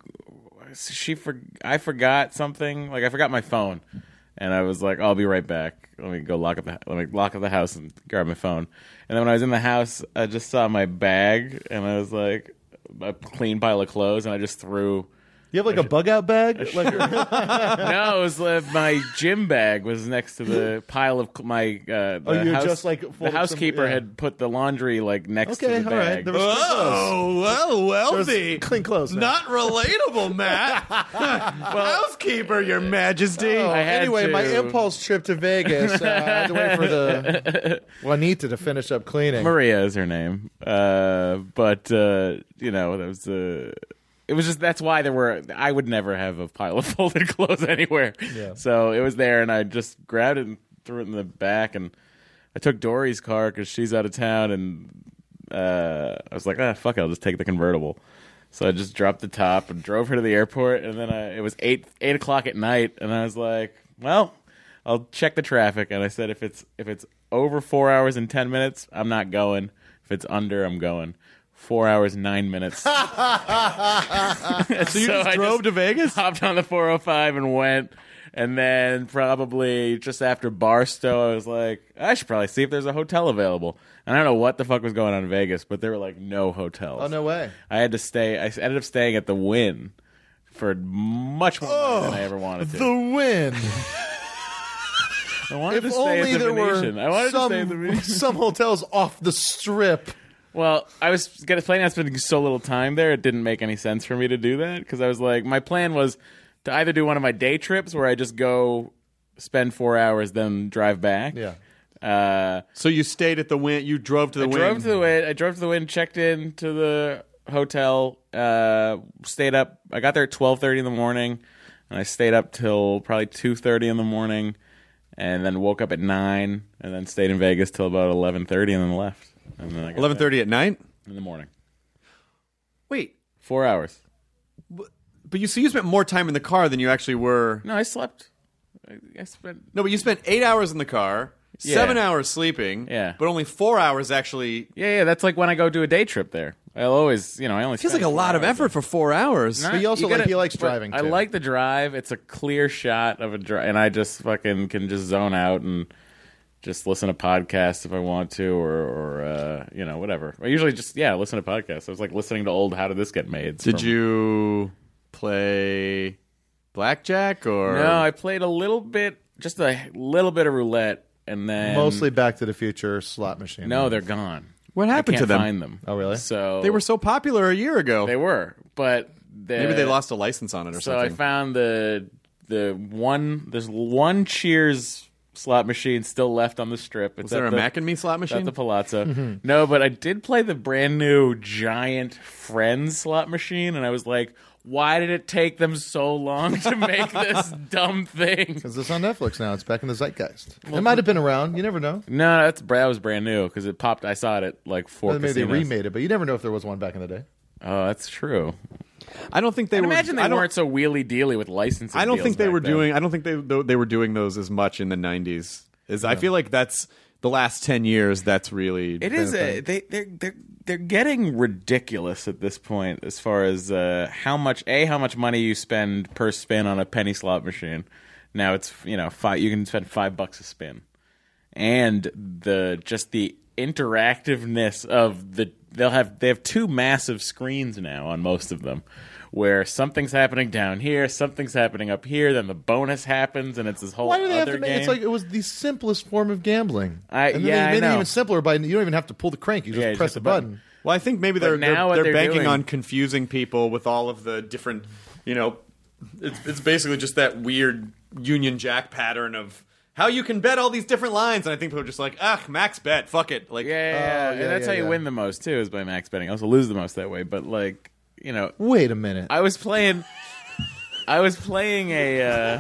Speaker 8: I forgot something. Like I forgot my phone, and I was like, "I'll be right back. Let me lock up the house and grab my phone." And then when I was in the house, I just saw my bag, and I was like, a clean pile of clothes, and I just threw.
Speaker 9: You have like a bug out bag?
Speaker 8: No, it was my gym bag was next to the pile of my. The housekeeper had put the laundry like next to the bag.
Speaker 9: All right. There was
Speaker 1: well, wealthy,
Speaker 9: clean clothes.
Speaker 1: Not relatable, Matt. Housekeeper, Your Majesty.
Speaker 9: Anyway, my impulse trip to Vegas. I had to wait for the Juanita to finish up cleaning.
Speaker 8: Maria is her name, but that was It was just that's why I would never have a pile of folded clothes anywhere.
Speaker 9: Yeah.
Speaker 8: So it was there, and I just grabbed it and threw it in the back, and I took Dory's car because she's out of town, and I was like, fuck it, I'll just take the convertible. So I just dropped the top and drove her to the airport, and then it was 8 o'clock at night, and I was like, well, I'll check the traffic, and I said if it's over 4 hours and 10 minutes, I'm not going. If it's under, I'm going. 4 hours, 9 minutes.
Speaker 1: So you just drove to Vegas?
Speaker 8: Hopped on the 405 and went. And then probably just after Barstow, I was like, I should probably see if there's a hotel available. And I don't know what the fuck was going on in Vegas, but there were like no hotels.
Speaker 9: Oh, no way.
Speaker 8: I ended up staying at the Wynn for much more money than I ever wanted to.
Speaker 9: The Wynn.
Speaker 8: I wanted to stay at the Venetian. I wanted to stay at the Venetian.
Speaker 9: Some hotels off the strip.
Speaker 8: Well, I was planning on spending so little time there, it didn't make any sense for me to do that, because I was like, my plan was to either do one of my day trips where I just go spend 4 hours, then drive back.
Speaker 9: Yeah.
Speaker 1: So you stayed at the Wynn. You drove to the Wynn.
Speaker 8: I drove to the Wynn, checked in to the hotel, stayed up. I got there at 12:30 in the morning, and I stayed up till probably 2:30 in the morning, and then woke up at 9, and then stayed in Vegas till about 11:30, and then left.
Speaker 1: 11:30 at night
Speaker 8: in the morning.
Speaker 1: Wait,
Speaker 8: 4 hours.
Speaker 1: But you spent more time in the car than you actually were.
Speaker 8: No, I slept.
Speaker 1: No, but you spent 8 hours in the car, 7 hours sleeping.
Speaker 8: Yeah,
Speaker 1: but only 4 hours actually.
Speaker 8: Yeah. That's like when I go do a day trip there. I'll always, I only.
Speaker 1: Feels like a lot of effort for 4 hours.
Speaker 9: But he also he likes driving too.
Speaker 8: I like the drive. It's a clear shot of a drive, and I just fucking can just zone out and just listen to podcasts if I want to, or whatever. I usually just listen to podcasts. I was like listening to old How Did This Get Made?
Speaker 1: Did you play blackjack or
Speaker 8: no? I played a little bit, just a little bit of roulette, and then
Speaker 9: mostly Back to the Future slot machine.
Speaker 8: No, they're gone.
Speaker 1: What happened to them?
Speaker 8: I can't find them.
Speaker 9: Oh, really?
Speaker 8: So
Speaker 1: they were so popular a year ago.
Speaker 8: They were, but
Speaker 1: maybe they lost a license on it or something.
Speaker 8: So I found the one. There's one Cheers slot machine still left on the strip.
Speaker 1: Was there a Mac and Me slot machine?
Speaker 8: At the Palazzo. No, but I did play the brand new giant Friends slot machine, and I was like, why did it take them so long to make this dumb thing?
Speaker 9: Because it's on Netflix now. It's back in the zeitgeist. It might have been around. You never know.
Speaker 8: No, that was brand new because it popped. I saw it at like 4
Speaker 9: Maybe
Speaker 8: casinos.
Speaker 9: they remade it, but you never know if there was one back in the day.
Speaker 8: Oh, that's true.
Speaker 1: I don't think they were.
Speaker 8: Imagine they weren't so wheelie dealy with licensing.
Speaker 1: I don't think they
Speaker 8: deals
Speaker 1: were
Speaker 8: back then.
Speaker 1: doing. I don't think they were doing those as much in the 90s. I feel like that's the last 10 years. That's really
Speaker 8: It is. They're getting ridiculous at this point as far as how much money you spend per spin on a penny slot machine. Now it's you can spend $5 a spin, and the interactiveness of they have two massive screens now on most of them, where something's happening down here, something's happening up here, then the bonus happens, and it's this whole
Speaker 9: Why do they have
Speaker 8: other
Speaker 9: to make
Speaker 8: game.
Speaker 9: it's like it was the simplest form of gambling.
Speaker 8: I
Speaker 9: they
Speaker 8: know.
Speaker 9: made it even simpler by you don't even have to pull the crank, you just
Speaker 8: you
Speaker 9: press
Speaker 8: hit
Speaker 9: the
Speaker 8: the
Speaker 9: button.
Speaker 1: Well, I think maybe
Speaker 8: But now what
Speaker 1: they're
Speaker 8: they're
Speaker 1: banking
Speaker 8: doing-
Speaker 1: on confusing people with all of the different, it's basically just that weird Union Jack pattern of how you can bet all these different lines, and I think people are just like, max bet, fuck it, like,
Speaker 8: Yeah, and that's how you win the most too, is by max betting. I also lose the most that way, but
Speaker 9: Wait a minute.
Speaker 8: I was playing a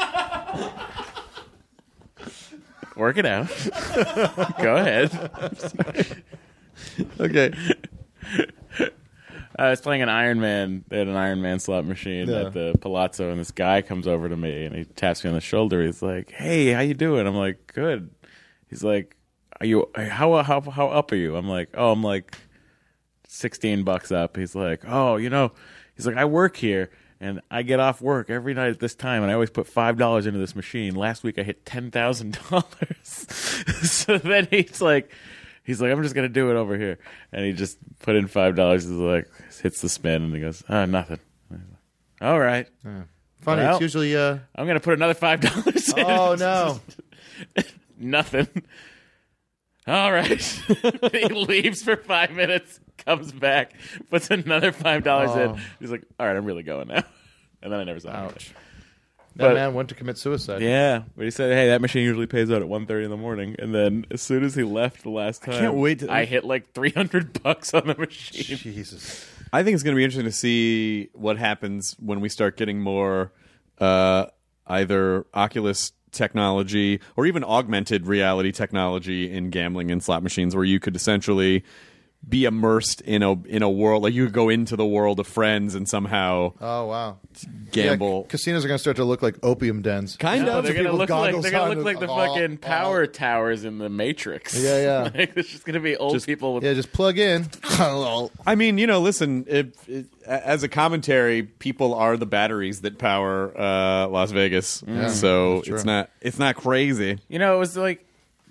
Speaker 8: work it out. Go ahead.
Speaker 1: okay.
Speaker 8: I was playing an Iron Man. They had an Iron Man slot machine at the Palazzo, and this guy comes over to me and he taps me on the shoulder. He's like, "Hey, how you doing?" I'm like, "Good." He's like, "Are you how up are you?" I'm like, "Oh, I'm like $16 up." He's like, "Oh, he's like, I work here and I get off work every night at this time, and I always put $5 into this machine. Last week I hit $10,000." So then he's like, I'm just going to do it over here. And he just put in $5. He's like, hits the spin, and he goes, nothing. All right.
Speaker 9: Funny,
Speaker 8: Well,
Speaker 9: it's usually
Speaker 8: I'm going to put another $5 in.
Speaker 9: oh no.
Speaker 8: Nothing. All right. He leaves for 5 minutes, comes back, puts another $5 in. He's like, all right, I'm really going now. And then I never saw him.
Speaker 9: Ouch.
Speaker 8: But-
Speaker 9: That man went to commit suicide.
Speaker 8: Yeah, but he said, "Hey, that machine usually pays out at 1:30 in the morning." And then as soon as he left the last time,
Speaker 1: can't wait to-
Speaker 8: I hit like $300 on the machine.
Speaker 9: Jesus.
Speaker 1: I think it's going to be interesting to see what happens when we start getting more either Oculus technology or even augmented reality technology in gambling and slot machines, where you could essentially be immersed in a world, like you could go into the world of friends and somehow
Speaker 9: Oh wow.
Speaker 1: gamble.
Speaker 9: Yeah, casinos are going to start to look like opium dens.
Speaker 1: Kind
Speaker 8: No,
Speaker 1: of.
Speaker 8: they're gonna
Speaker 9: people with
Speaker 8: look like
Speaker 9: goggles
Speaker 8: they're gonna
Speaker 9: on
Speaker 8: look like the fucking power towers in the Matrix.
Speaker 9: Yeah, yeah.
Speaker 8: Like, it's just gonna be old people with.
Speaker 9: Yeah, just plug in.
Speaker 1: I mean, listen, as a commentary, people are the batteries that power Las Vegas. So it's not crazy.
Speaker 8: It was like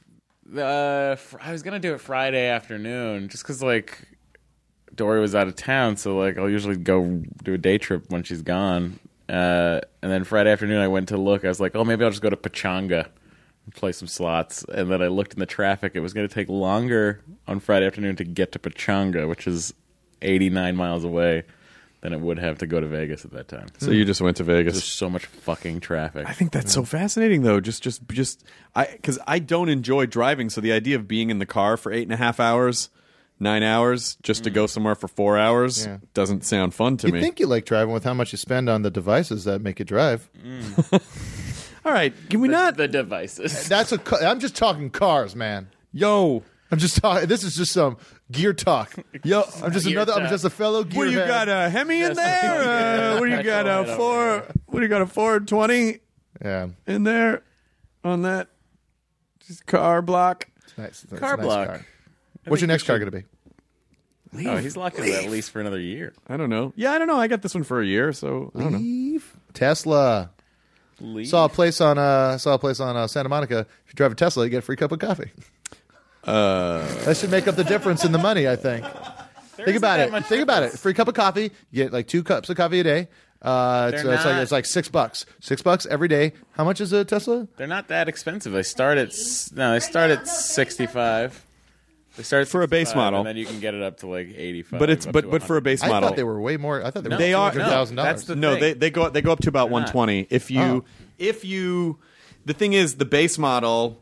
Speaker 8: I was gonna do it Friday afternoon, just because like Dory was out of town, so like I'll usually go do a day trip when she's gone. And then Friday afternoon, I went to look. I was like, oh, maybe I'll just go to Pachanga and play some slots. And then I looked in the traffic. It was going to take longer on Friday afternoon to get to Pachanga, which is 89 miles away, than it would have to go to Vegas at that time.
Speaker 1: So you just went to Vegas.
Speaker 8: There's so much fucking traffic.
Speaker 1: I think that's so fascinating, though. Because I don't enjoy driving, so the idea of being in the car for 8.5 hours, 9 hours, just to go somewhere for 4 hours doesn't sound fun to
Speaker 9: You
Speaker 1: me.
Speaker 9: think you like driving with how much you spend on the devices that make you drive?
Speaker 1: All right, can we not?
Speaker 8: the devices.
Speaker 9: I'm just talking cars, man.
Speaker 1: Yo,
Speaker 9: I'm just talking. This is just some gear talk.
Speaker 1: yo,
Speaker 9: I'm just
Speaker 8: Gear
Speaker 9: I'm
Speaker 8: talk.
Speaker 9: just a fellow gear.
Speaker 1: what do you got? A Hemi in there? What do you got? A What do you got? A 420
Speaker 9: Yeah,
Speaker 1: in there on that just car block?
Speaker 9: it's nice. It's
Speaker 8: Car
Speaker 9: a nice
Speaker 8: block.
Speaker 9: car. What's your next car going to be?
Speaker 8: Oh, he's locked in at least for another year.
Speaker 1: I don't know. Yeah, I don't know. I got this one for a year, so I don't know.
Speaker 9: Tesla.
Speaker 8: Leave.
Speaker 9: Saw a place on Santa Monica. If you drive a Tesla, you get a free cup of coffee. That should make up the difference in the money, I think. Think about it. Think about it. Free cup of coffee. You get like 2 cups of coffee a day. It's like $6. $6 every day. How much is a Tesla?
Speaker 8: They're not that expensive. They start at 65. They start at
Speaker 1: For a base
Speaker 8: 65,
Speaker 1: model.
Speaker 8: and then you can get it up to like 85.
Speaker 1: But it's
Speaker 8: up to
Speaker 1: but for a
Speaker 8: 100.
Speaker 1: base
Speaker 9: I
Speaker 1: model,
Speaker 9: thought they were way more. I thought they were
Speaker 1: They are-
Speaker 9: $200,000.
Speaker 8: that's the
Speaker 1: no,
Speaker 8: thing.
Speaker 1: they go up to about
Speaker 8: They're not.
Speaker 1: 120. If you the thing is the base model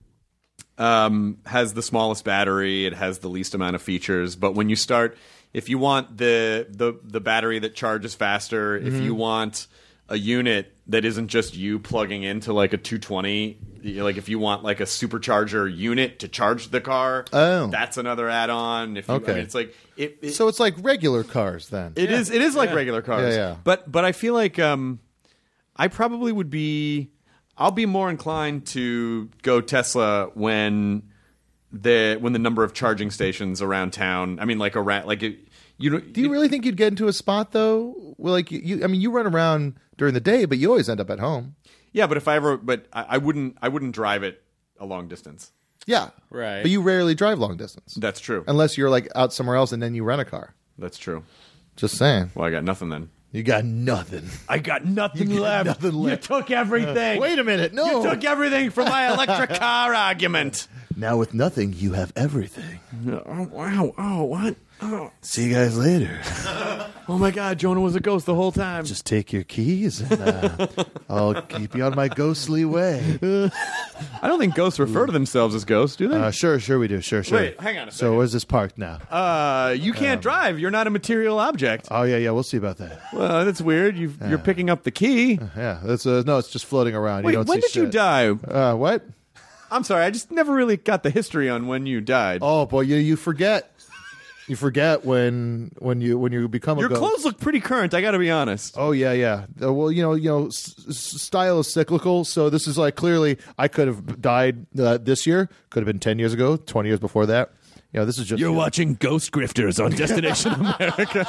Speaker 1: has the smallest battery, it has the least amount of features, but when you start, if you want the battery that charges faster, if you want a unit that isn't just you plugging into like a 220 like if you want like a supercharger unit to charge the car, that's another add-on. If you,
Speaker 9: Okay.
Speaker 1: I mean, it's like
Speaker 9: So it's like regular cars then.
Speaker 1: it is like regular cars.
Speaker 9: Yeah.
Speaker 1: But I feel like I probably would be. I'll be more inclined to go Tesla when the number of charging stations around town. I mean, like around like it, you.
Speaker 9: Do you really think you'd get into a spot though? Well, like you, I mean, you run around during the day, but you always end up at home.
Speaker 1: Yeah, but if I ever, but I wouldn't drive it a long distance.
Speaker 9: Yeah,
Speaker 8: Right.
Speaker 9: But you rarely drive long distance,
Speaker 1: That's true.
Speaker 9: unless you're like out somewhere else and then you rent a car.
Speaker 1: That's true.
Speaker 9: Just saying.
Speaker 1: Well, I got nothing then.
Speaker 9: You got nothing.
Speaker 1: I got nothing
Speaker 9: You got
Speaker 1: left.
Speaker 9: nothing left.
Speaker 1: You took everything.
Speaker 9: Wait a minute. No.
Speaker 1: You took everything from my electric car argument.
Speaker 9: Now with nothing, you have everything.
Speaker 1: Oh, wow. Oh, what? Oh.
Speaker 9: See you guys later.
Speaker 1: Oh, my God. Jonah was a ghost the whole time.
Speaker 9: Just take your keys and I'll keep you on my ghostly way.
Speaker 1: I don't think ghosts refer to themselves as ghosts, do they?
Speaker 9: Sure, we do. Sure.
Speaker 1: Wait, hang on a
Speaker 9: So
Speaker 1: second.
Speaker 9: where's this parked now?
Speaker 1: You can't drive. You're not a material object.
Speaker 9: Oh, yeah, we'll see about that.
Speaker 1: Well, that's weird. You're picking up the key.
Speaker 9: Yeah, that's no, it's just floating around.
Speaker 1: Wait,
Speaker 9: you don't
Speaker 1: when
Speaker 9: see
Speaker 1: did you
Speaker 9: shit.
Speaker 1: die?
Speaker 9: What?
Speaker 1: I'm sorry. I just never really got the history on when you died.
Speaker 9: Oh, boy, you forget. You forget when you become
Speaker 1: Your
Speaker 9: a ghost.
Speaker 1: clothes look pretty current. I got to be honest.
Speaker 9: Oh yeah. Well, style is cyclical. So this is like clearly I could have died this year. Could have been 10 years ago, 20 years before that. This is just
Speaker 1: You're watching Ghost Grifters on Destination America.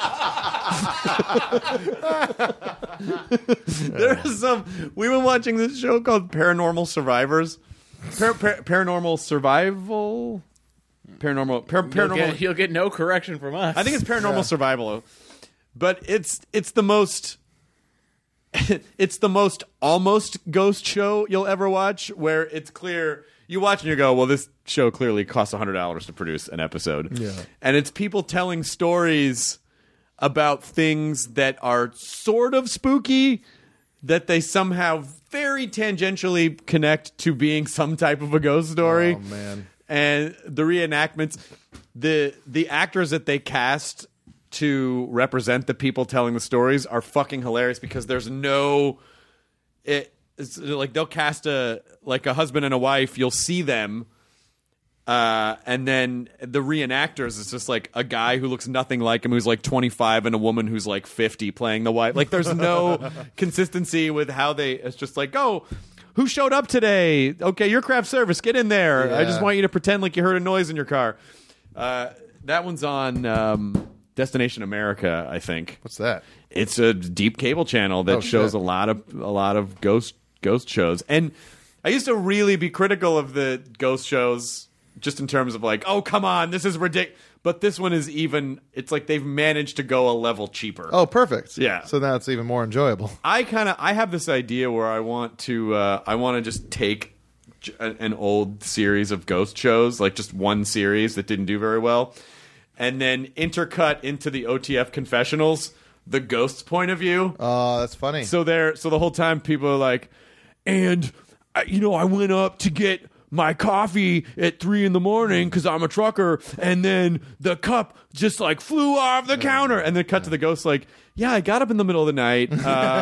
Speaker 1: There's we've been watching this show called Paranormal Survivors. Paranormal Survival. Paranormal.
Speaker 8: You'll get no correction from us.
Speaker 1: I think it's Paranormal Survival, but it's the most it's the most almost ghost show you'll ever watch. Where it's clear you watch and you go, well, this show clearly costs $100 to produce an episode.
Speaker 9: Yeah,
Speaker 1: and it's people telling stories about things that are sort of spooky that they somehow very tangentially connect to being some type of a ghost story.
Speaker 9: Oh man.
Speaker 1: And the reenactments, the actors that they cast to represent the people telling the stories are fucking hilarious because there's no, it's like they'll cast a husband and a wife. You'll see them, and then the reenactors is just like a guy who looks nothing like him, who's like 25, and a woman who's like 50 playing the wife. Like there's no consistency with how they. It's just like, oh, who showed up today? Okay, your craft service. Get in there.
Speaker 9: Yeah.
Speaker 1: I just want you to pretend like you heard a noise in your car. That one's on Destination America, I think.
Speaker 9: What's that?
Speaker 1: It's a deep cable channel that shows
Speaker 9: shit.
Speaker 1: a lot of ghost shows. And I used to really be critical of the ghost shows just in terms of like, oh, come on, this is ridiculous. But this one is even, it's like they've managed to go a level cheaper.
Speaker 9: Oh, perfect.
Speaker 1: Yeah.
Speaker 9: So now it's even more enjoyable.
Speaker 1: I have this idea where I want to just take an old series of ghost shows, like just one series that didn't do very well, and then intercut into the OTF confessionals the ghost's point of view.
Speaker 9: Oh, that's funny.
Speaker 1: So the whole time people are like, and I went up to get my coffee at 3 a.m. because I'm a trucker, and then the cup just like flew off the counter, and then cut to the ghost like, yeah, I got up in the middle of the night.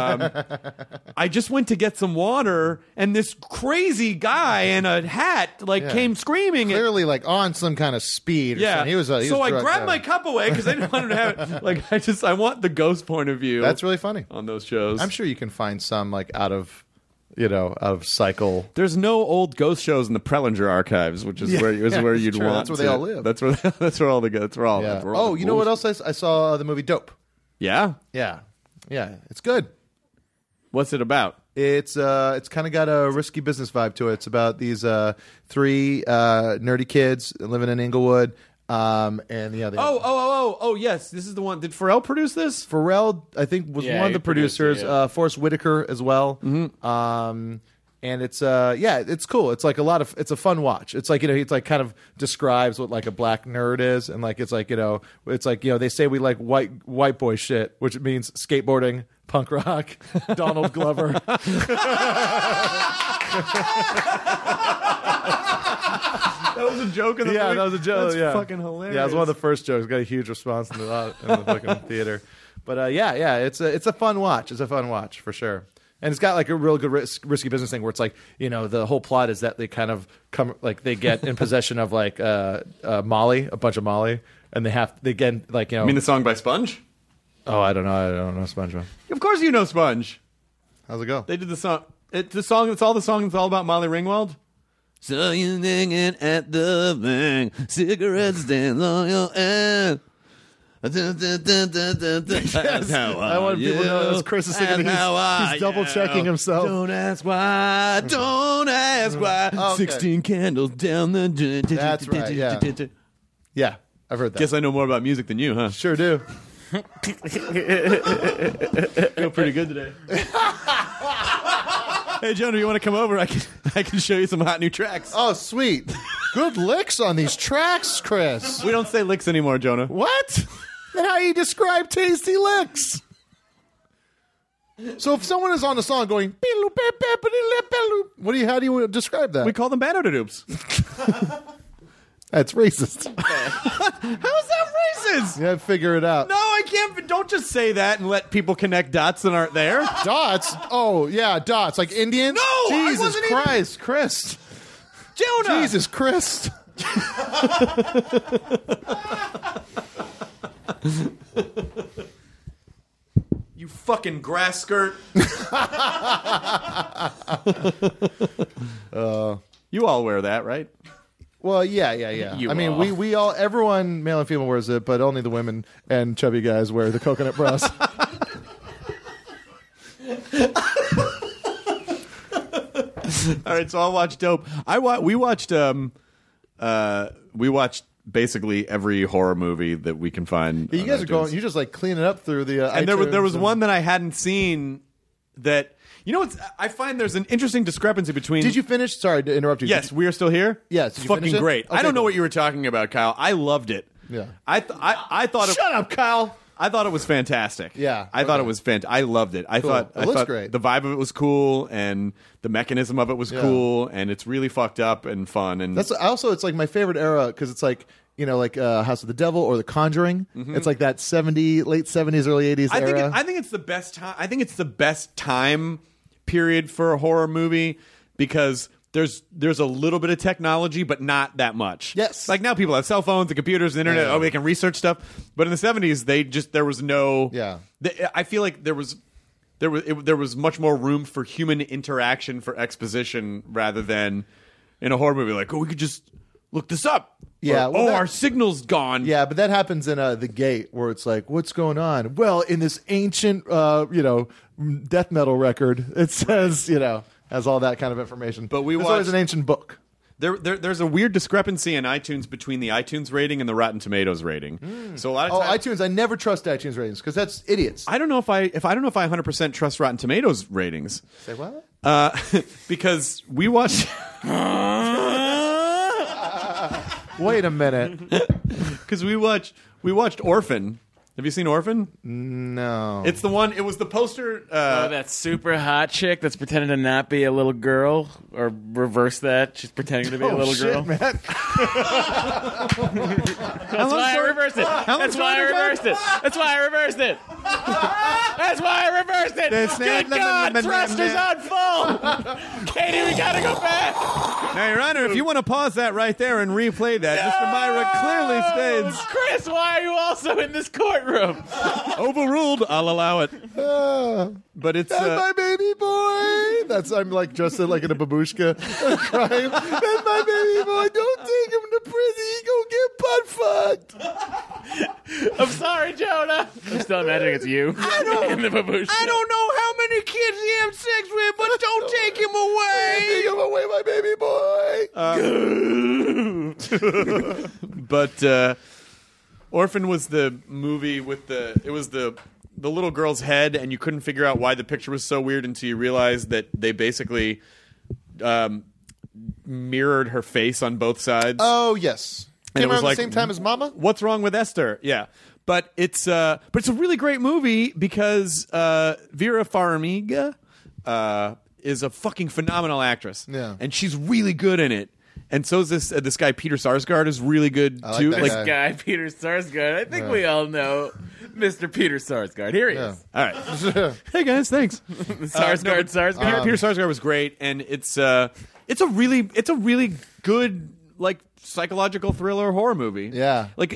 Speaker 1: I just went to get some water, and this crazy guy in a hat came screaming.
Speaker 9: Clearly, like on some kind of speed. Or something. He was
Speaker 1: so I
Speaker 9: drugged
Speaker 1: grabbed
Speaker 9: out.
Speaker 1: my cup away because I didn't want him to have it. Like I want the ghost point of view.
Speaker 9: That's really funny.
Speaker 1: On those shows.
Speaker 9: I'm sure you can find some like out of cycle.
Speaker 1: There's no old ghost shows in the Prelinger archives, which is where you'd
Speaker 9: true.
Speaker 1: want.
Speaker 9: That's where they all live.
Speaker 1: That's where all the that's where all.
Speaker 9: Yeah.
Speaker 1: That's where all
Speaker 9: Oh,
Speaker 1: the
Speaker 9: you know what
Speaker 1: ghouls-
Speaker 9: else I saw? The movie Dope.
Speaker 1: Yeah.
Speaker 9: Yeah. It's good.
Speaker 1: What's it about?
Speaker 9: It's kind of got a risky business vibe to it. It's about these 3 nerdy kids living in Inglewood. And yeah.
Speaker 1: Oh, yes. This is the one. Did Pharrell produce this?
Speaker 9: Pharrell, I think, was
Speaker 8: Yeah,
Speaker 9: one of
Speaker 8: he
Speaker 9: the
Speaker 8: produced it,
Speaker 9: producers.
Speaker 8: yeah.
Speaker 9: Forrest Whitaker as well. Mm-hmm. And it's it's cool. It's like it's a fun watch. It's like it's like kind of describes what like a black nerd is, and like it's like they say we like white boy shit, which means skateboarding, punk rock, Donald Glover.
Speaker 1: That was a joke in the movie?
Speaker 9: That was a joke.
Speaker 1: That's fucking hilarious.
Speaker 9: Yeah, it was one of the first jokes. Got a huge response in the fucking theater. But it's a fun watch. It's a fun watch for sure. And it's got like a real good risky business thing where it's like, the whole plot is that they kind of they get in possession of like Molly, a bunch of Molly, and they get like,
Speaker 1: You mean the song by Sponge?
Speaker 9: Oh, I don't know SpongeBob.
Speaker 1: Of course you know Sponge.
Speaker 9: How's it go?
Speaker 1: They did the song. It's all about Molly Ringwald. So you hanging at the bank, cigarettes stand on your hand.
Speaker 9: Yes. I want people to know as Chris is singing. He's double checking himself.
Speaker 1: Don't ask why. Don't ask why.
Speaker 9: Okay.
Speaker 1: 16 candles down the.
Speaker 9: That's right. Yeah. Yeah, I've heard that.
Speaker 1: Guess I know more about music than you, huh?
Speaker 9: Sure do.
Speaker 1: Feel pretty good today. Hey, Jonah, you want to come over? I can show you some hot new tracks.
Speaker 9: Oh, sweet. Good licks on these tracks, Chris.
Speaker 1: We don't say licks anymore, Jonah.
Speaker 9: What? Then how do you describe tasty licks? So if someone is on the song going, how do you describe that?
Speaker 1: We call them banana-doops.
Speaker 9: That's racist.
Speaker 1: How is that racist?
Speaker 9: Yeah, figure it out.
Speaker 1: No, I can't. Don't just say that and let people connect dots that aren't there.
Speaker 9: Dots? Oh, yeah, dots. Like Indians?
Speaker 1: No, I
Speaker 9: Jesus
Speaker 1: wasn't
Speaker 9: Christ, Chris.
Speaker 1: Jonah!
Speaker 9: Jesus Christ.
Speaker 1: You fucking grass skirt. You all wear that, right?
Speaker 9: Well, yeah. I mean, we all, everyone, male and female, wears it, but only the women and chubby guys wear the coconut bras.
Speaker 1: All right, so I'll watch Dope. We watched basically every horror movie that we can find.
Speaker 9: Yeah, you guys are going. You just like cleaning up through the.
Speaker 1: And there was one that I hadn't seen. That I find there's an interesting discrepancy between.
Speaker 9: Did you finish? Sorry to interrupt you.
Speaker 1: Yes, we are still here.
Speaker 9: Yes,
Speaker 1: it's fucking great.
Speaker 9: Okay,
Speaker 1: I don't know
Speaker 9: cool.
Speaker 1: what you were talking about, Kyle. I loved it.
Speaker 9: Yeah,
Speaker 1: I thought.
Speaker 9: Shut up, Kyle.
Speaker 1: I thought it was fantastic.
Speaker 9: Yeah,
Speaker 1: I thought it was fantastic. I loved it. I thought
Speaker 9: it looks great.
Speaker 1: The vibe of it was cool, and the mechanism of it was cool, and it's really fucked up and fun. And
Speaker 9: that's also it's like my favorite era because it's like House of the Devil or The Conjuring. Mm-hmm. It's like that late 70s, early 80s era.
Speaker 1: I think it's the best time. I think it's the best time period for a horror movie because there's a little bit of technology, but not that much.
Speaker 9: Yes.
Speaker 1: Like now people have cell phones and computers and internet.
Speaker 9: Yeah.
Speaker 1: Oh, they can research stuff. But in the 70s, there was no.
Speaker 9: Yeah.
Speaker 1: I feel like there was much more room for human interaction for exposition rather than in a horror movie. Like, we could just look this up.
Speaker 9: Yeah.
Speaker 1: Or, our signal's gone.
Speaker 9: Yeah, but that happens in The Gate, where it's like, what's going on? Well, in this ancient, death metal record, it says, has all that kind of information.
Speaker 1: But
Speaker 9: it's always an ancient book.
Speaker 1: There's a weird discrepancy in iTunes between the iTunes rating and the Rotten Tomatoes rating. So a lot of times,
Speaker 9: iTunes. I never trust iTunes ratings because that's idiots.
Speaker 1: I don't know if I 100% trust Rotten Tomatoes ratings.
Speaker 9: Say what?
Speaker 1: Because we watched.
Speaker 9: Wait a minute.
Speaker 1: Because we watched Orphan. Have you seen Orphan?
Speaker 9: No.
Speaker 1: It's the one. It was the poster.
Speaker 8: That super hot chick that's pretending to not be a little girl, or reverse that, she's pretending to be a little girl.
Speaker 9: Man.
Speaker 8: That's why I reversed it. That's why I reversed it. That's why I reversed it. That's why I reversed it. Good God, thrusters on full. Katie, we gotta go back.
Speaker 1: Now, Your Honor, if you want to pause that right there and replay that, Mr. Myra clearly states.
Speaker 8: Chris, why are you also in this courtroom?
Speaker 1: Overruled. I'll allow it. But it's
Speaker 9: That's my baby boy. I'm like dressed like in a babushka, crying. That's my baby boy. Don't take him to prison. He gonna get butt fucked.
Speaker 8: I'm sorry, Jonah. I'm still imagining it's you. In the babushka.
Speaker 1: I don't know how many kids he had sex with, but don't take him away.
Speaker 9: Take him away, my baby boy.
Speaker 1: But Orphan was the movie with the little girl's head, and you couldn't figure out why the picture was so weird until you realized that they basically mirrored her face on both sides.
Speaker 9: Oh yes,
Speaker 1: and
Speaker 9: came
Speaker 1: it was
Speaker 9: around
Speaker 1: like,
Speaker 9: the same time as Mama.
Speaker 1: What's wrong with Esther? Yeah, but it's a really great movie because Vera Farmiga is a fucking phenomenal actress.
Speaker 9: Yeah,
Speaker 1: and she's really good in it. And so is this guy Peter Sarsgaard is really good too.
Speaker 8: This guy Peter Sarsgaard. I think we all know Mr. Peter Sarsgaard. Here he is.
Speaker 1: All right. Hey guys, thanks.
Speaker 8: Sarsgaard.
Speaker 1: Peter Sarsgaard was great, and it's a really good like psychological thriller horror movie.
Speaker 9: Yeah.
Speaker 1: Like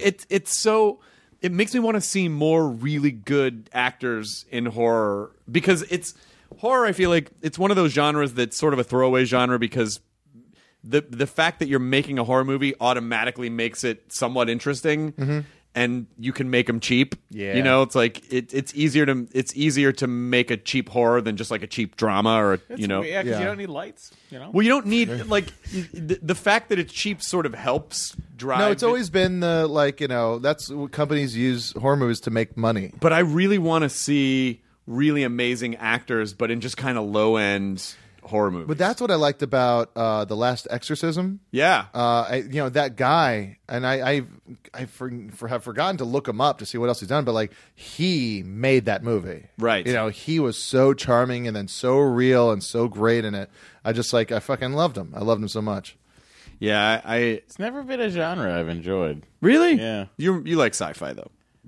Speaker 1: it makes me want to see more really good actors in horror, because horror, I feel like it's one of those genres that's sort of a throwaway genre, because the fact that you're making a horror movie automatically makes it somewhat interesting, and you can make them cheap.
Speaker 9: Yeah.
Speaker 1: You know, it's like it's easier to make a cheap horror than just like a cheap drama or you know.
Speaker 8: Yeah, because you don't need lights. You know.
Speaker 1: Well, you don't need like the fact that it's cheap sort of helps drive.
Speaker 9: No, it's always been that's what companies use horror movies to make money.
Speaker 1: But I really want to see really amazing actors, but in just kind of low end horror movies.
Speaker 9: But that's what I liked about The Last Exorcism.
Speaker 1: Yeah.
Speaker 9: That guy, and I have forgotten to look him up to see what else he's done, but like he made that movie.
Speaker 1: Right.
Speaker 9: You know, he was so charming and then so real and so great in it. I fucking loved him. I loved him so much.
Speaker 1: Yeah,
Speaker 8: It's never been a genre I've enjoyed.
Speaker 1: Really?
Speaker 8: Yeah.
Speaker 1: You like sci-fi though.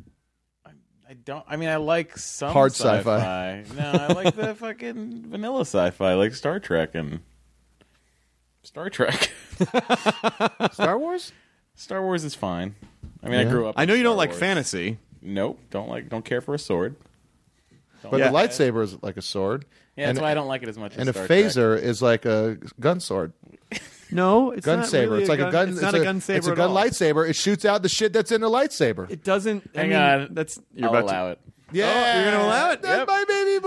Speaker 8: I don't. I mean, I like some
Speaker 9: Hard
Speaker 8: sci-fi. No, I like the fucking vanilla sci-fi, like Star Trek and Star Trek.
Speaker 9: Star Wars?
Speaker 8: Star Wars is fine. I mean, I grew up.
Speaker 1: I know
Speaker 8: with
Speaker 1: you don't
Speaker 8: Star
Speaker 1: like
Speaker 8: Wars.
Speaker 1: fantasy.
Speaker 8: Nope. Don't care for a sword.
Speaker 9: But
Speaker 1: Yeah.
Speaker 9: the lightsaber is like a sword.
Speaker 8: Yeah, that's why I don't like it as much.
Speaker 9: And a
Speaker 8: as Star Trek.
Speaker 9: phaser is like a gun sword.
Speaker 1: No, it's
Speaker 9: Gun
Speaker 1: not
Speaker 9: saber.
Speaker 1: really
Speaker 9: It's like a gun.
Speaker 1: It's not a gun saber.
Speaker 9: It's a
Speaker 1: at
Speaker 9: gun
Speaker 1: all.
Speaker 9: lightsaber. It shoots out the shit that's in a lightsaber.
Speaker 1: It doesn't.
Speaker 8: Hang on.
Speaker 1: That's you're
Speaker 8: I'll
Speaker 1: about
Speaker 8: allow it.
Speaker 9: Yeah,
Speaker 1: you're gonna allow it?
Speaker 9: That's
Speaker 1: Yep.
Speaker 9: my baby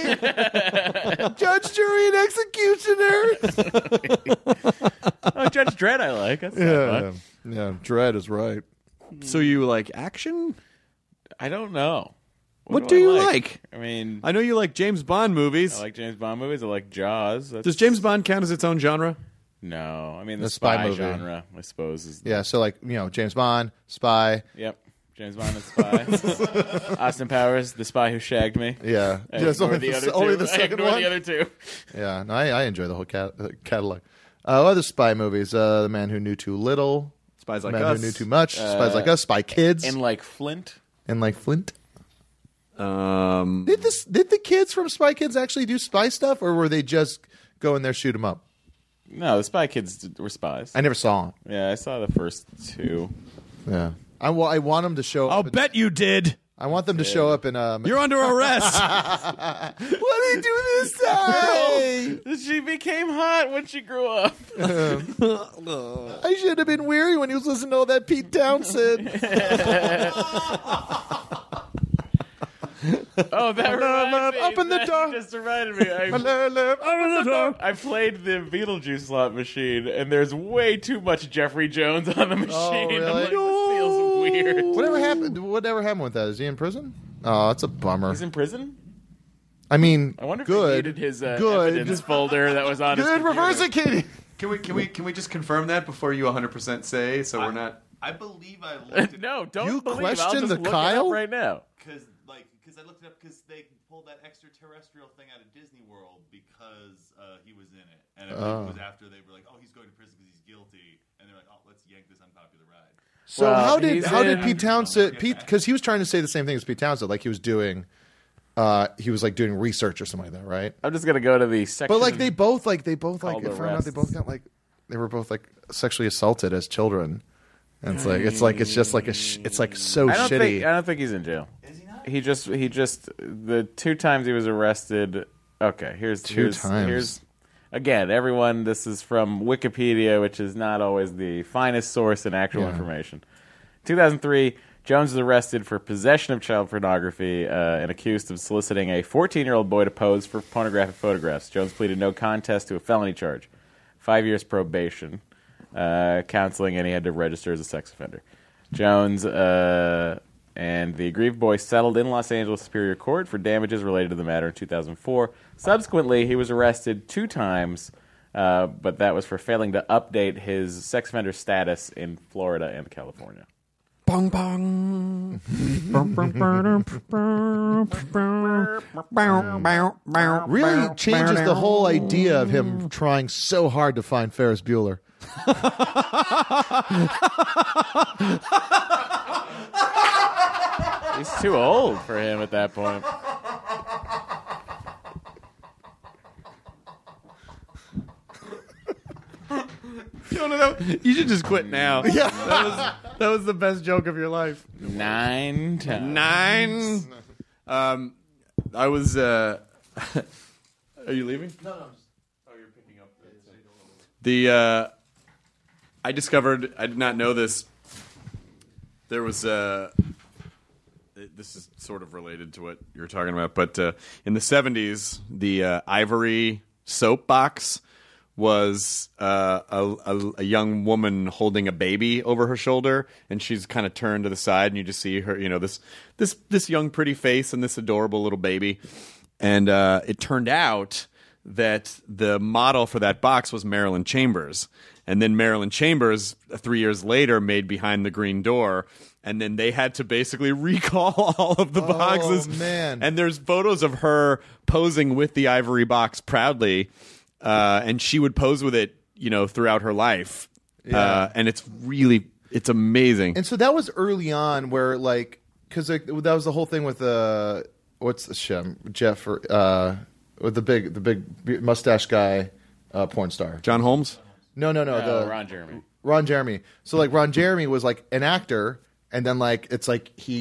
Speaker 9: boy. Judge, jury, and executioner.
Speaker 8: Oh, Judge Dredd, I like. That's not fun.
Speaker 9: Yeah. Dread is right.
Speaker 1: So you like action?
Speaker 8: I don't know.
Speaker 1: What
Speaker 8: I
Speaker 1: do you like?
Speaker 8: I mean,
Speaker 1: I know you like James Bond movies.
Speaker 8: I like James Bond movies. I like Jaws.
Speaker 1: Does James Bond count as its own genre?
Speaker 8: No, I mean the
Speaker 9: spy
Speaker 8: spy
Speaker 9: movie.
Speaker 8: genre, I suppose. Is
Speaker 9: Yeah. So like James Bond, spy.
Speaker 8: Yep. James Bond and Spy. Austin Powers, The Spy Who Shagged Me.
Speaker 9: Yeah.
Speaker 8: I
Speaker 9: Just
Speaker 8: ignore
Speaker 9: only
Speaker 8: the other
Speaker 9: only
Speaker 8: two.
Speaker 9: the
Speaker 8: I
Speaker 9: second
Speaker 8: ignore
Speaker 9: one.
Speaker 8: the other two.
Speaker 9: Yeah. No, I enjoy the whole catalog. Other spy movies: The Man Who Knew Too Little,
Speaker 1: Spies
Speaker 9: The
Speaker 1: Like
Speaker 9: Man
Speaker 1: Us.
Speaker 9: Who Knew Too Much, Spies Like Us, Spy Kids,
Speaker 8: And like Flint.
Speaker 9: and like Flint.
Speaker 1: Did
Speaker 9: Did the kids from Spy Kids actually do spy stuff, or were they just go in there shoot them up?
Speaker 8: No, the Spy Kids were spies.
Speaker 9: I never saw them.
Speaker 8: Yeah, I saw the first two.
Speaker 9: Yeah. I want them to show
Speaker 1: I'll
Speaker 9: up.
Speaker 1: bet you did.
Speaker 9: I want them to show up in.
Speaker 1: You're under arrest.
Speaker 9: What did he do this time?
Speaker 8: She became hot when she grew up.
Speaker 9: I should have been weary when he was listening to all that Pete Townsend.
Speaker 8: Oh, that reminds me.
Speaker 9: up in the
Speaker 8: That
Speaker 9: dark.
Speaker 8: just reminded me. I played the Beetlejuice slot machine, and there's way too much Jeffrey Jones on the machine.
Speaker 9: really?
Speaker 8: I'm like, this feels weird.
Speaker 9: Whatever happened with that? Is he in prison? Oh, that's a bummer.
Speaker 8: He's in prison?
Speaker 9: I mean,
Speaker 8: I wonder if
Speaker 9: good.
Speaker 8: he needed his
Speaker 9: good.
Speaker 8: evidence folder that was on his
Speaker 9: Good
Speaker 8: computer.
Speaker 9: reverse it, Katie.
Speaker 1: Can we just confirm that before you 100% say so we're not?
Speaker 6: I believe I looked at
Speaker 8: No, don't
Speaker 9: You
Speaker 8: believe. I'll
Speaker 9: questioned
Speaker 8: just
Speaker 9: the
Speaker 8: look it
Speaker 9: Kyle?
Speaker 8: up right now.
Speaker 6: because I looked it up because they pulled that extraterrestrial thing out of Disney World because he was in it, and it was after they were like, oh, he's going to prison because he's guilty, and they're like, oh, let's yank this unpopular ride.
Speaker 9: So
Speaker 8: Well,
Speaker 9: how did
Speaker 8: he's
Speaker 9: Pete Townsend? Because he was trying to say the same thing as Pete Townsend, like he was doing. He was like doing research or something like that, right?
Speaker 8: I'm just gonna go to the section.
Speaker 9: But like they both
Speaker 8: called
Speaker 9: found out they
Speaker 8: arrests.
Speaker 9: both got like they were both like sexually assaulted as children, and it's just like it's like so
Speaker 8: I don't
Speaker 9: shitty.
Speaker 8: think he's in jail. Is he not? He just the 2 times he was arrested. Okay, here's
Speaker 9: times.
Speaker 8: Again, everyone. This is from Wikipedia, which is not always the finest source in actual information. 2003. Jones was arrested for possession of child pornography and accused of soliciting a 14-year-old boy to pose for pornographic photographs. Jones pleaded no contest to a felony charge, 5 years probation, counseling, and he had to register as a sex offender. Jones and the aggrieved boy settled in Los Angeles Superior Court for damages related to the matter in 2004. Subsequently, he was arrested 2 times, but that was for failing to update his sex offender status in Florida and California.
Speaker 1: Bong bong.
Speaker 9: Really changes the whole idea of him trying so hard to find Ferris Bueller.
Speaker 8: He's It's too old for him at that point.
Speaker 1: Jonah, you should just quit now. Yeah, that was the best joke of your life.
Speaker 8: 9 times.
Speaker 1: 9. I was. Are you leaving? No. Oh, you're picking up the. I discovered. I did not know this. There was this is sort of related to what you were talking about, but in the 70s, the Ivory soap box was a young woman holding a baby over her shoulder, and she's kind of turned to the side, and you just see her, this young pretty face and this adorable little baby. And it turned out that the model for that box was Marilyn Chambers. And then Marilyn Chambers, 3 years later, made Behind the Green Door. And then they had to basically recall all of the boxes.
Speaker 9: Oh, man.
Speaker 1: And there's photos of her posing with the ivory box proudly. And she would pose with it, throughout her life.
Speaker 9: Yeah.
Speaker 1: And it's amazing.
Speaker 9: And so that was early on where, because that was the whole thing with what's the Jeff, with the big mustache guy, porn star.
Speaker 1: John Holmes?
Speaker 9: No,
Speaker 8: Ron Jeremy.
Speaker 9: Ron Jeremy. So Ron Jeremy was an actor, and then he's he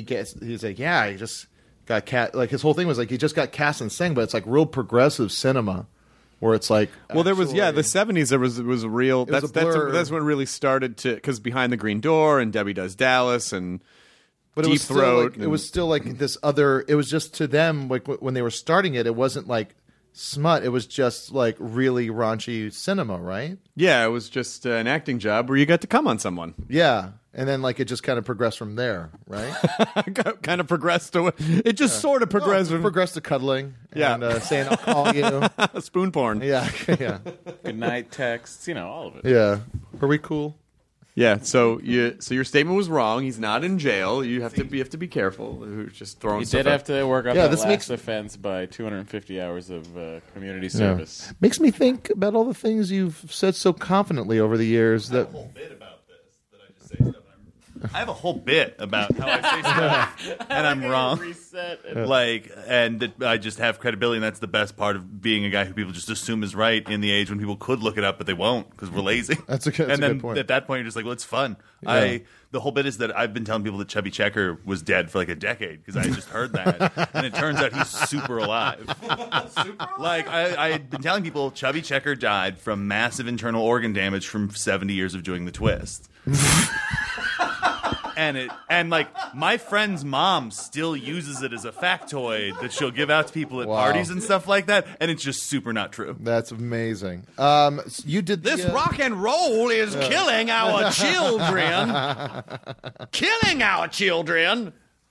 Speaker 9: just got cast. His whole thing was he just got cast and sang, but it's real progressive cinema. Where it's there
Speaker 1: was the 70s. There was a real. That's when it really started to, because Behind the Green Door and Debbie Does Dallas and Deep Throat.
Speaker 9: It was still this other. It was just to them when they were starting it. It wasn't smut. It was just really raunchy cinema, right?
Speaker 1: Yeah, it was just an acting job where you got to come on someone.
Speaker 9: Yeah. And then it just kind of progressed from there, right?
Speaker 1: Kind of progressed to it. Just sort of progressed.
Speaker 9: Progressed to cuddling.
Speaker 1: Yeah.
Speaker 9: And saying, I'll call you.
Speaker 1: Spoon porn.
Speaker 9: Yeah.
Speaker 8: Good night texts, all of it.
Speaker 9: Yeah. Are we cool?
Speaker 1: Yeah, so your statement was wrong. He's not in jail. You have to be careful. Who's just throwing.
Speaker 8: He
Speaker 1: stuff
Speaker 8: did have to work on
Speaker 9: Yeah,
Speaker 8: that
Speaker 9: this
Speaker 8: last
Speaker 9: makes-
Speaker 8: offense by 250 hours of community service.
Speaker 9: Makes me think about all the things you've said so confidently over the years. That
Speaker 6: Bit about this that I just say stuff. I have a whole bit about how I say stuff and I'm wrong.
Speaker 8: Reset.
Speaker 6: And that I just have credibility, and that's the best part of being a guy who people just assume is right in the age when people could look it up, but they won't because we're lazy.
Speaker 9: That's a good point.
Speaker 6: At that point, you're just well, it's fun.
Speaker 9: Yeah.
Speaker 6: The whole bit is that I've been telling people that Chubby Checker was dead for a decade because I just heard that, and it turns out he's super alive. I had been telling people Chubby Checker died from massive internal organ damage from 70 years of doing the twist. And my friend's mom still uses it as a factoid that she'll give out to people at parties and stuff like that, and it's just super not true.
Speaker 9: That's amazing. You did
Speaker 1: This rock and roll is killing our children. Killing our children.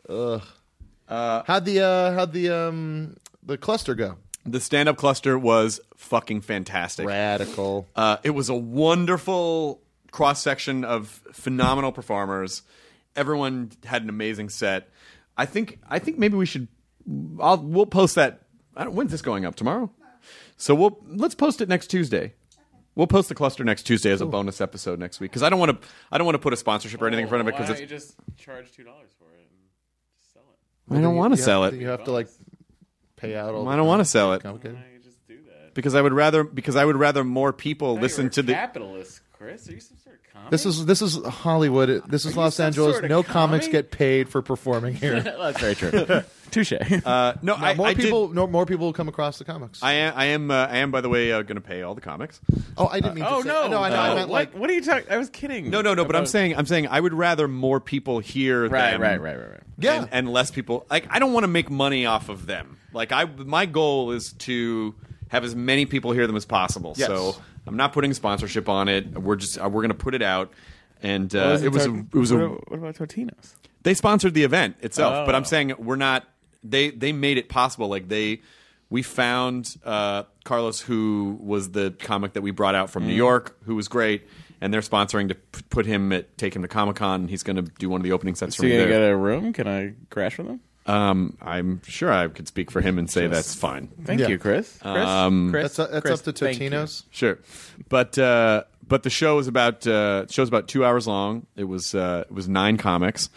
Speaker 9: How'd the cluster go?
Speaker 1: The stand-up cluster was fucking fantastic.
Speaker 9: Radical.
Speaker 1: It was a wonderful cross-section of phenomenal performers. Everyone had an amazing set. I think maybe we should. We'll post that. When's this going up? Tomorrow? So let's post it next Tuesday. We'll post the cluster next Tuesday as a bonus episode next week because I don't want to put a sponsorship or anything in front of it
Speaker 8: Why
Speaker 1: because
Speaker 8: don't you just charge $2 for it and sell it?
Speaker 1: I don't want to sell it.
Speaker 9: You have to pay out all.
Speaker 1: I don't want to sell it
Speaker 8: Why don't you just do that?
Speaker 1: because I would rather more people listen to the.
Speaker 8: Capitalist, Chris. Are you some sort of comic?
Speaker 9: This is Hollywood. This is Los Angeles.
Speaker 8: sort of
Speaker 9: No comics
Speaker 8: comic?
Speaker 9: get paid for performing here.
Speaker 8: That's very true. Touche.
Speaker 9: More people will come across the comics.
Speaker 1: I am. By the way, going to pay all the comics.
Speaker 9: Oh, I didn't mean.
Speaker 8: Oh
Speaker 9: to say,
Speaker 8: no!
Speaker 9: no, I meant
Speaker 8: what are you talking? I was kidding.
Speaker 1: No. But I'm saying I would rather more people hear them.
Speaker 8: Right.
Speaker 9: Yeah.
Speaker 1: And less people. I don't want to make money off of them. My goal is to have as many people hear them as possible.
Speaker 9: Yes.
Speaker 1: So I'm not putting sponsorship on it. We're going to put it out. And
Speaker 8: What about Totino's?
Speaker 1: they sponsored the event itself,
Speaker 8: Oh.
Speaker 1: but I'm saying we're not. They made it possible. We found Carlos, who was the comic that we brought out from New York, who was great, and they're sponsoring to take him to Comic-Con. And he's going to do one of the opening sets
Speaker 8: So
Speaker 1: from
Speaker 8: you gonna
Speaker 1: there.
Speaker 8: get a room? Can I crash with him?
Speaker 1: I'm sure I could speak for him and say that's fine.
Speaker 8: Thank
Speaker 9: Yeah.
Speaker 8: you, Chris.
Speaker 1: Chris,
Speaker 9: That's
Speaker 8: Chris,
Speaker 9: up to
Speaker 8: thank you.
Speaker 9: Totino's.
Speaker 1: Sure, but the show is about 2 hours long. It was 9 comics,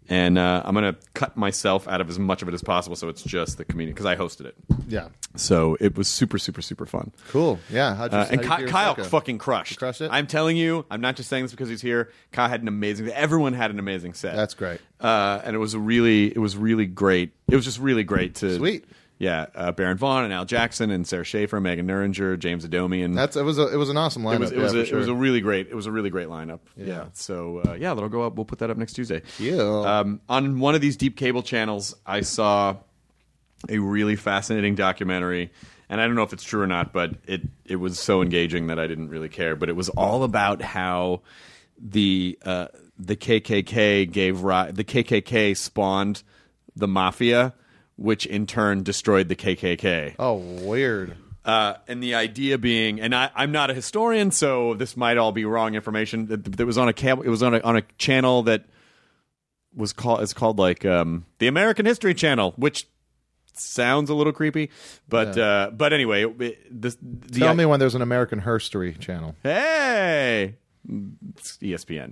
Speaker 1: And I'm going to cut myself out of as much of it as possible, so it's just the comedian, because I hosted it.
Speaker 9: Yeah.
Speaker 1: So it was super, super, super fun.
Speaker 9: Cool. Yeah.
Speaker 1: And Kyle fucking crushed.
Speaker 9: He crushed it?
Speaker 1: I'm telling you, I'm not just saying this because he's here. Kyle had an amazing. Everyone had an amazing set.
Speaker 9: That's great.
Speaker 1: And it was really great. It was just really great to.
Speaker 9: Sweet.
Speaker 1: Yeah, Baron Vaughn and Al Jackson and Sarah Schaefer, Megan Nuringer, James Adomian.
Speaker 9: It was an awesome lineup.
Speaker 1: It was a really great lineup. Yeah. So that'll go up. We'll put that up next Tuesday.
Speaker 9: Yeah.
Speaker 1: On one of these deep cable channels, I saw a really fascinating documentary, and I don't know if it's true or not, but it was so engaging that I didn't really care. But it was all about how the KKK the KKK spawned the mafia, which in turn destroyed the KKK.
Speaker 9: Oh, weird.
Speaker 1: And the idea being, and I'm not a historian, so this might all be wrong information. That was on a cable. It was on a channel that was called like the American History Channel, which sounds a little creepy, but anyway,
Speaker 9: tell me when there's an American Herstory channel.
Speaker 1: Hey, it's ESPN.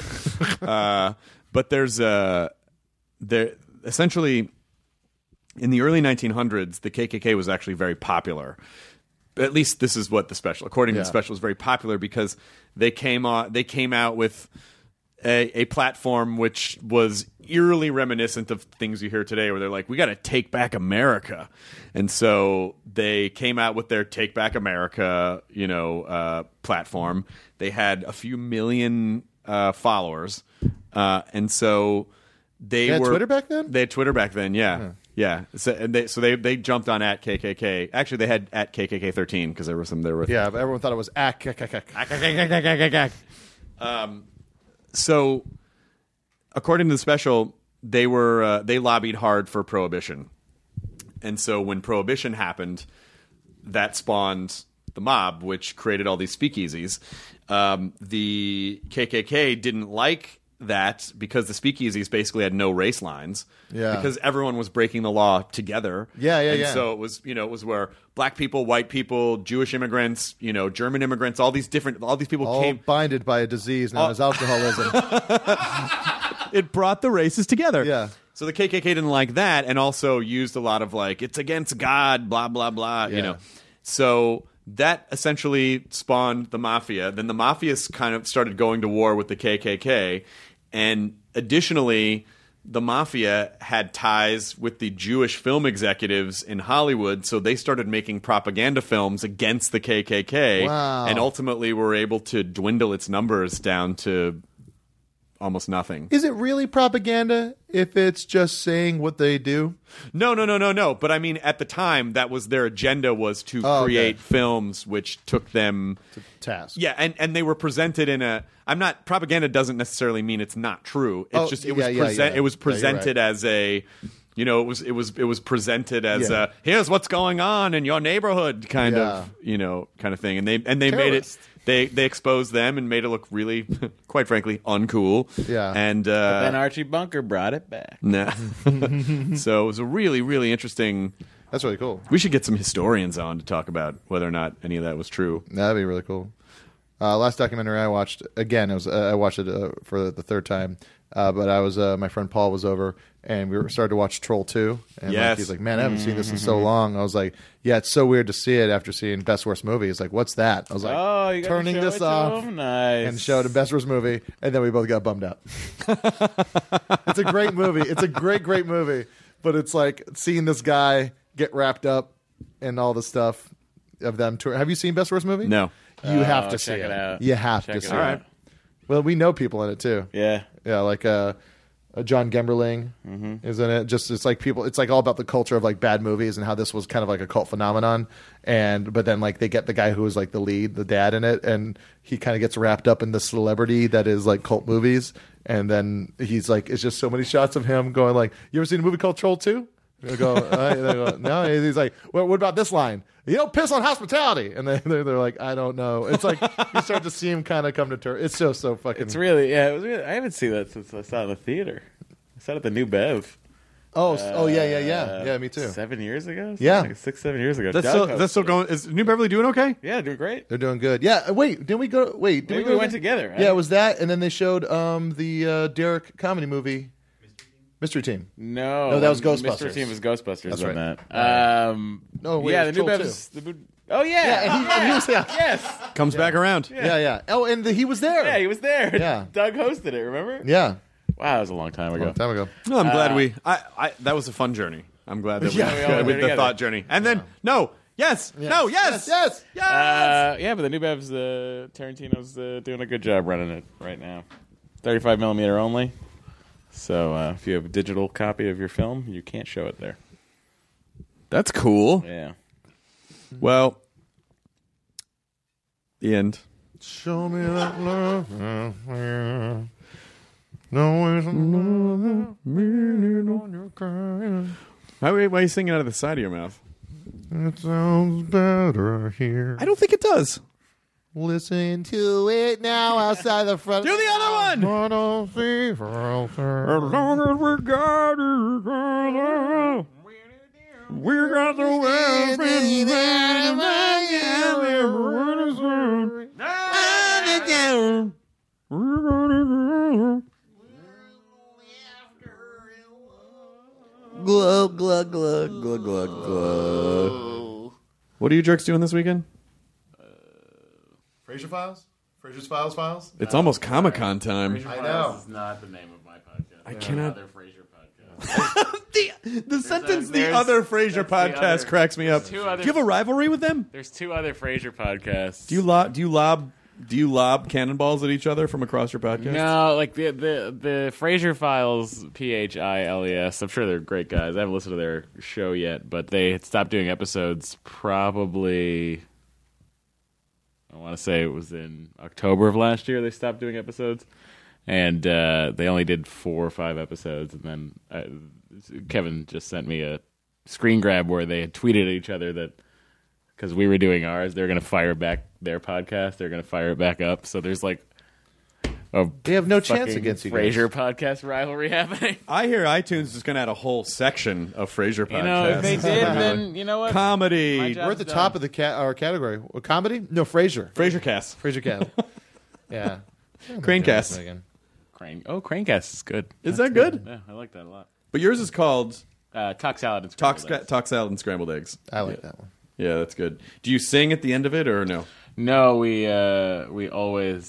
Speaker 1: But there's essentially. In the early 1900s, the KKK was actually very popular. At least this is what the special, according to the special, was very popular because they came out with a platform which was eerily reminiscent of things you hear today, where they're like, we got to take back America. And so they came out with their Take Back America, platform. They had a few million followers. And so they
Speaker 9: had Twitter back then?
Speaker 1: They had Twitter back then, yeah. Yeah, so they jumped on at KKK. Actually, they had at KKK 13 because there were some there were.
Speaker 9: Yeah, but everyone thought it was at.
Speaker 1: So, according to the special, they lobbied hard for prohibition, and so when prohibition happened, that spawned the mob, which created all these speakeasies. The KKK didn't like that because the speakeasies basically had no race lines.
Speaker 9: Yeah.
Speaker 1: Because everyone was breaking the law together.
Speaker 9: Yeah.
Speaker 1: So it was where black people, white people, Jewish immigrants, German immigrants, all these people
Speaker 9: all
Speaker 1: came
Speaker 9: binded by a disease known as alcoholism.
Speaker 1: It brought the races together.
Speaker 9: Yeah.
Speaker 1: So the KKK didn't like that, and also used a lot of it's against God, blah blah blah.
Speaker 9: Yeah.
Speaker 1: So that essentially spawned the mafia. Then the mafia kind of started going to war with the KKK. And additionally, the mafia had ties with the Jewish film executives in Hollywood, so they started making propaganda films against the KKK,
Speaker 9: Wow.
Speaker 1: and ultimately were able to dwindle its numbers down to almost nothing.
Speaker 9: Is it really propaganda if it's just saying what they do?
Speaker 1: No. But I mean, at the time, that was their agenda, was to create films which took them
Speaker 9: to task.
Speaker 1: Yeah, and they were presented in a. Propaganda doesn't necessarily mean it's not true. It's it was presented as a. It was presented as here's what's going on in your neighborhood kind of thing, and they made it. They exposed them and made it look really, quite frankly, uncool.
Speaker 9: Yeah.
Speaker 1: And
Speaker 8: but then Archie Bunker brought it back.
Speaker 1: Nah. So it was a really, really interesting.
Speaker 9: That's really cool.
Speaker 1: We should get some historians on to talk about whether or not any of that was true.
Speaker 9: That'd be really cool. Last documentary I watched, again, I watched it for the third time. But I was my friend Paul was over, and we started to watch Troll 2. And he's like, man, I haven't seen this in so long. I was like, yeah, it's so weird to see it after seeing Best Worst Movie. He's like, what's that? I was like,
Speaker 8: you
Speaker 9: turning this off and showed a Best Worst Movie, and then we both got bummed out. It's a great movie. It's a great movie. But it's like seeing this guy get wrapped up in all the stuff of them. Have you seen Best Worst Movie?
Speaker 1: No.
Speaker 9: You have to see
Speaker 8: it out.
Speaker 9: You have to see it.
Speaker 1: All right.
Speaker 9: Well, we know people in it too.
Speaker 8: Yeah.
Speaker 9: Yeah, like John Gemberling is in it. Just it's like all about the culture of like bad movies and how this was kind of like a cult phenomenon. But then like they get the guy who was like the lead, the dad in it, and he kind of gets wrapped up in the celebrity that is like cult movies. And then he's like, it's just so many shots of him going like, "You ever seen a movie called Troll 2?" They go, no. He's like, well, what about this line? You don't piss on hospitality. And they're like, I don't know. It's like you start to see him kind of come to terms. It's so fucking.
Speaker 8: It's really, it was really. I haven't seen that since I saw it in the theater. I saw it at the New Bev.
Speaker 9: Yeah, me too.
Speaker 8: 7 years ago.
Speaker 9: Yeah,
Speaker 8: like 6-7 years ago.
Speaker 1: That's still going. Is New Beverly doing okay?
Speaker 8: Yeah, doing great.
Speaker 9: They're doing good. Yeah. Wait, didn't we go? Wait,
Speaker 8: we went together. Right?
Speaker 9: Yeah, it was that, and then they showed the Derek comedy movie. Mystery Team.
Speaker 8: No,
Speaker 9: that was Ghostbusters.
Speaker 8: Mystery Team was Ghostbusters.
Speaker 9: That's
Speaker 8: on
Speaker 9: right.
Speaker 8: that.
Speaker 9: No, wait,
Speaker 8: yeah,
Speaker 9: it
Speaker 8: the
Speaker 9: was
Speaker 8: new
Speaker 9: Troll
Speaker 8: Bev's. Oh yeah,
Speaker 9: and he was
Speaker 8: yes.
Speaker 1: Comes back around.
Speaker 9: Yeah. Oh, and he was there.
Speaker 8: Yeah, he was there.
Speaker 9: Yeah.
Speaker 8: Doug hosted it. Remember?
Speaker 9: Yeah.
Speaker 8: Wow, that was a long time ago.
Speaker 9: Long time ago.
Speaker 1: No, I'm glad that was a fun journey. I'm glad that we
Speaker 8: all went
Speaker 1: with the
Speaker 8: together.
Speaker 1: thought journey. And then yes.
Speaker 9: Yes.
Speaker 8: Yeah, but the new Bev's Tarantino's doing a good job running it right now. 35mm only. So if you have a digital copy of your film, you can't show it there.
Speaker 1: That's cool.
Speaker 8: Yeah.
Speaker 1: Well, the end.
Speaker 9: Show me that love. No ways on your kind.
Speaker 1: Why are you singing out of the side of your mouth?
Speaker 9: It sounds better here.
Speaker 1: I don't think it does.
Speaker 9: Listen to it now outside the front.
Speaker 1: Do the other one.
Speaker 9: As long as we got it, we got the world
Speaker 8: Glug, glug, glug, glug, glug, glug.
Speaker 1: What are you jerks doing this weekend?
Speaker 9: Frasier Files? Frasier's Files?
Speaker 1: It's almost Comic-Con time.
Speaker 9: I know.
Speaker 8: This is not the name of my podcast.
Speaker 1: I cannot.
Speaker 8: Other Frasier podcast.
Speaker 1: The sentence, the
Speaker 8: there's-
Speaker 1: other Frasier
Speaker 8: that's the
Speaker 1: podcast
Speaker 8: other-
Speaker 1: cracks me up.
Speaker 8: two
Speaker 1: Do
Speaker 8: other-
Speaker 1: you have a rivalry with them?
Speaker 8: There's 2 other Frasier podcasts.
Speaker 1: Do you lob cannonballs at each other from across your podcast?
Speaker 8: No, like the Frasier Files, PHILES. I'm sure they're great guys. I haven't listened to their show yet, but they had stopped doing episodes probably. I want to say it was in October of last year. They stopped doing episodes, and they only did 4 or 5 episodes. And then Kevin just sent me a screen grab where they had tweeted at each other that because we were doing ours, they're going to fire back their podcast. They're going to fire it back up. So there's like
Speaker 9: They have no chance
Speaker 8: fucking
Speaker 9: against you guys.
Speaker 8: Frasier podcast rivalry happening.
Speaker 1: I hear iTunes is going to add a whole section of Frasier podcasts.
Speaker 8: You know, if they did, then you know what?
Speaker 1: Comedy.
Speaker 8: My job-
Speaker 9: We're at the top of the our category. What, comedy? No, Frasier.
Speaker 1: Frasier cast.
Speaker 9: Frasier Cat. Yeah.
Speaker 1: Cranecast.
Speaker 8: Cranecast is good.
Speaker 1: Is that good?
Speaker 8: Yeah, I like that a lot.
Speaker 1: But yours is called
Speaker 8: Talk Salad and Scrambled Eggs.
Speaker 1: Talk Salad and Scrambled Eggs.
Speaker 9: I like that one.
Speaker 1: Yeah, that's good. Do you sing at the end of it or no?
Speaker 8: No, we always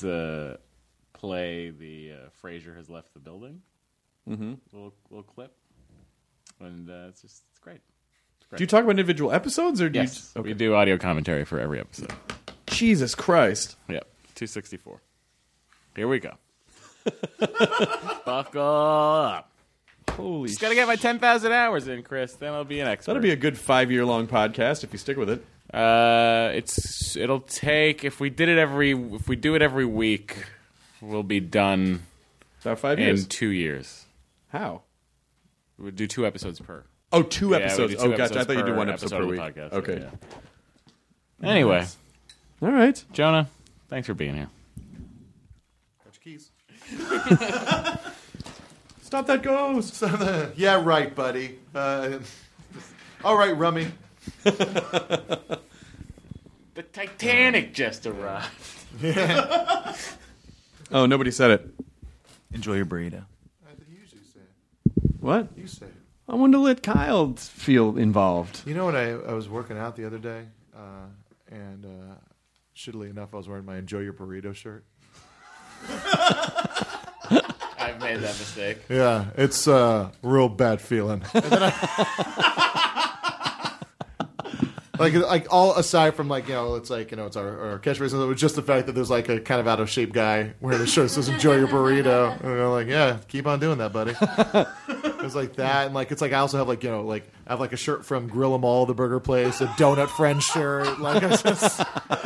Speaker 8: play the Frasier has left the building. Mm-hmm. Little clip, and it's great.
Speaker 1: Do you talk about individual episodes or do
Speaker 8: Yes,
Speaker 1: you? Okay.
Speaker 8: we do audio commentary for every episode.
Speaker 1: Jesus Christ!
Speaker 8: Yep, 264. Here we go. Buckle up.
Speaker 1: Holy!
Speaker 8: Just gotta get my 10,000 hours in, Chris. Then I'll be an expert.
Speaker 1: That'll be a good 5-year-long podcast if you stick with it.
Speaker 8: It'll take if we do it every week, we'll be done
Speaker 1: About 5 years.
Speaker 8: in 2 years.
Speaker 1: How?
Speaker 8: We'll do 2 episodes per.
Speaker 1: Oh, 2
Speaker 8: Yeah,
Speaker 1: episodes.
Speaker 8: we do 2
Speaker 1: Oh, gotcha. I
Speaker 8: episodes
Speaker 1: thought you did
Speaker 8: per
Speaker 1: 1 episode per
Speaker 8: of the
Speaker 1: week.
Speaker 8: podcast,
Speaker 1: Okay.
Speaker 8: yeah. Anyway,
Speaker 1: All right.
Speaker 8: Jonah, thanks for being here.
Speaker 9: Got your keys.
Speaker 1: Stop that ghost.
Speaker 9: Yeah, right, buddy. All right, Rummy.
Speaker 8: The Titanic just arrived.
Speaker 1: Oh, nobody said it.
Speaker 6: Enjoy your burrito.
Speaker 9: I usually say it.
Speaker 1: What?
Speaker 9: You say it.
Speaker 1: I wanted to let Kyle feel involved.
Speaker 9: You know what? I was working out the other day, and shittily enough, I was wearing my Enjoy Your Burrito shirt.
Speaker 8: I've made that mistake.
Speaker 9: Yeah, it's a real bad feeling. And then like all aside from it's it's our catchphrase. It was just the fact that there's like a kind of out of shape guy wearing a shirt that says "Enjoy your burrito," and I'm like, yeah, keep on doing that, buddy. It's like that, and it's like I also have I have a shirt from Grill 'Em All, the burger place, a Donut Friend shirt, like I just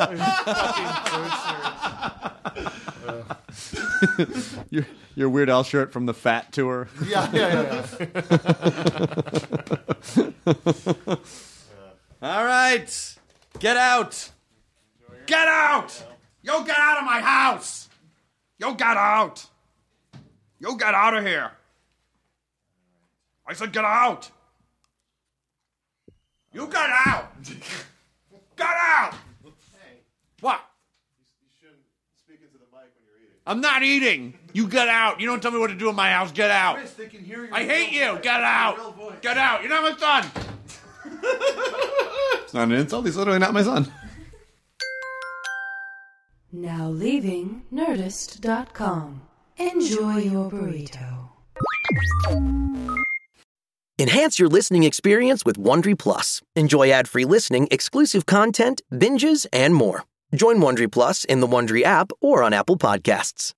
Speaker 9: fucking food shirt.
Speaker 1: Your Weird Al shirt from the Fat Tour.
Speaker 9: Yeah.
Speaker 1: All right. Get out. Get out. You get out of my house. You get out. You get out of here. I said get out. You get out. Get out. What?
Speaker 9: You shouldn't speak into the mic when you're eating.
Speaker 1: I'm not eating. You get out. You don't tell me what to do in my house. Get out.
Speaker 9: Chris, they can hear your
Speaker 1: I hate
Speaker 9: real
Speaker 1: you.
Speaker 9: voice.
Speaker 1: Get
Speaker 9: Your
Speaker 1: out.
Speaker 9: real voice.
Speaker 1: Get out. You're not my son. It's not an insult. He's literally not my son.
Speaker 2: Now leaving Nerdist.com. Enjoy your burrito.
Speaker 10: Enhance your listening experience with Wondery Plus. Enjoy ad-free listening, exclusive content, binges, and more. Join Wondery Plus in the Wondery app or on Apple Podcasts.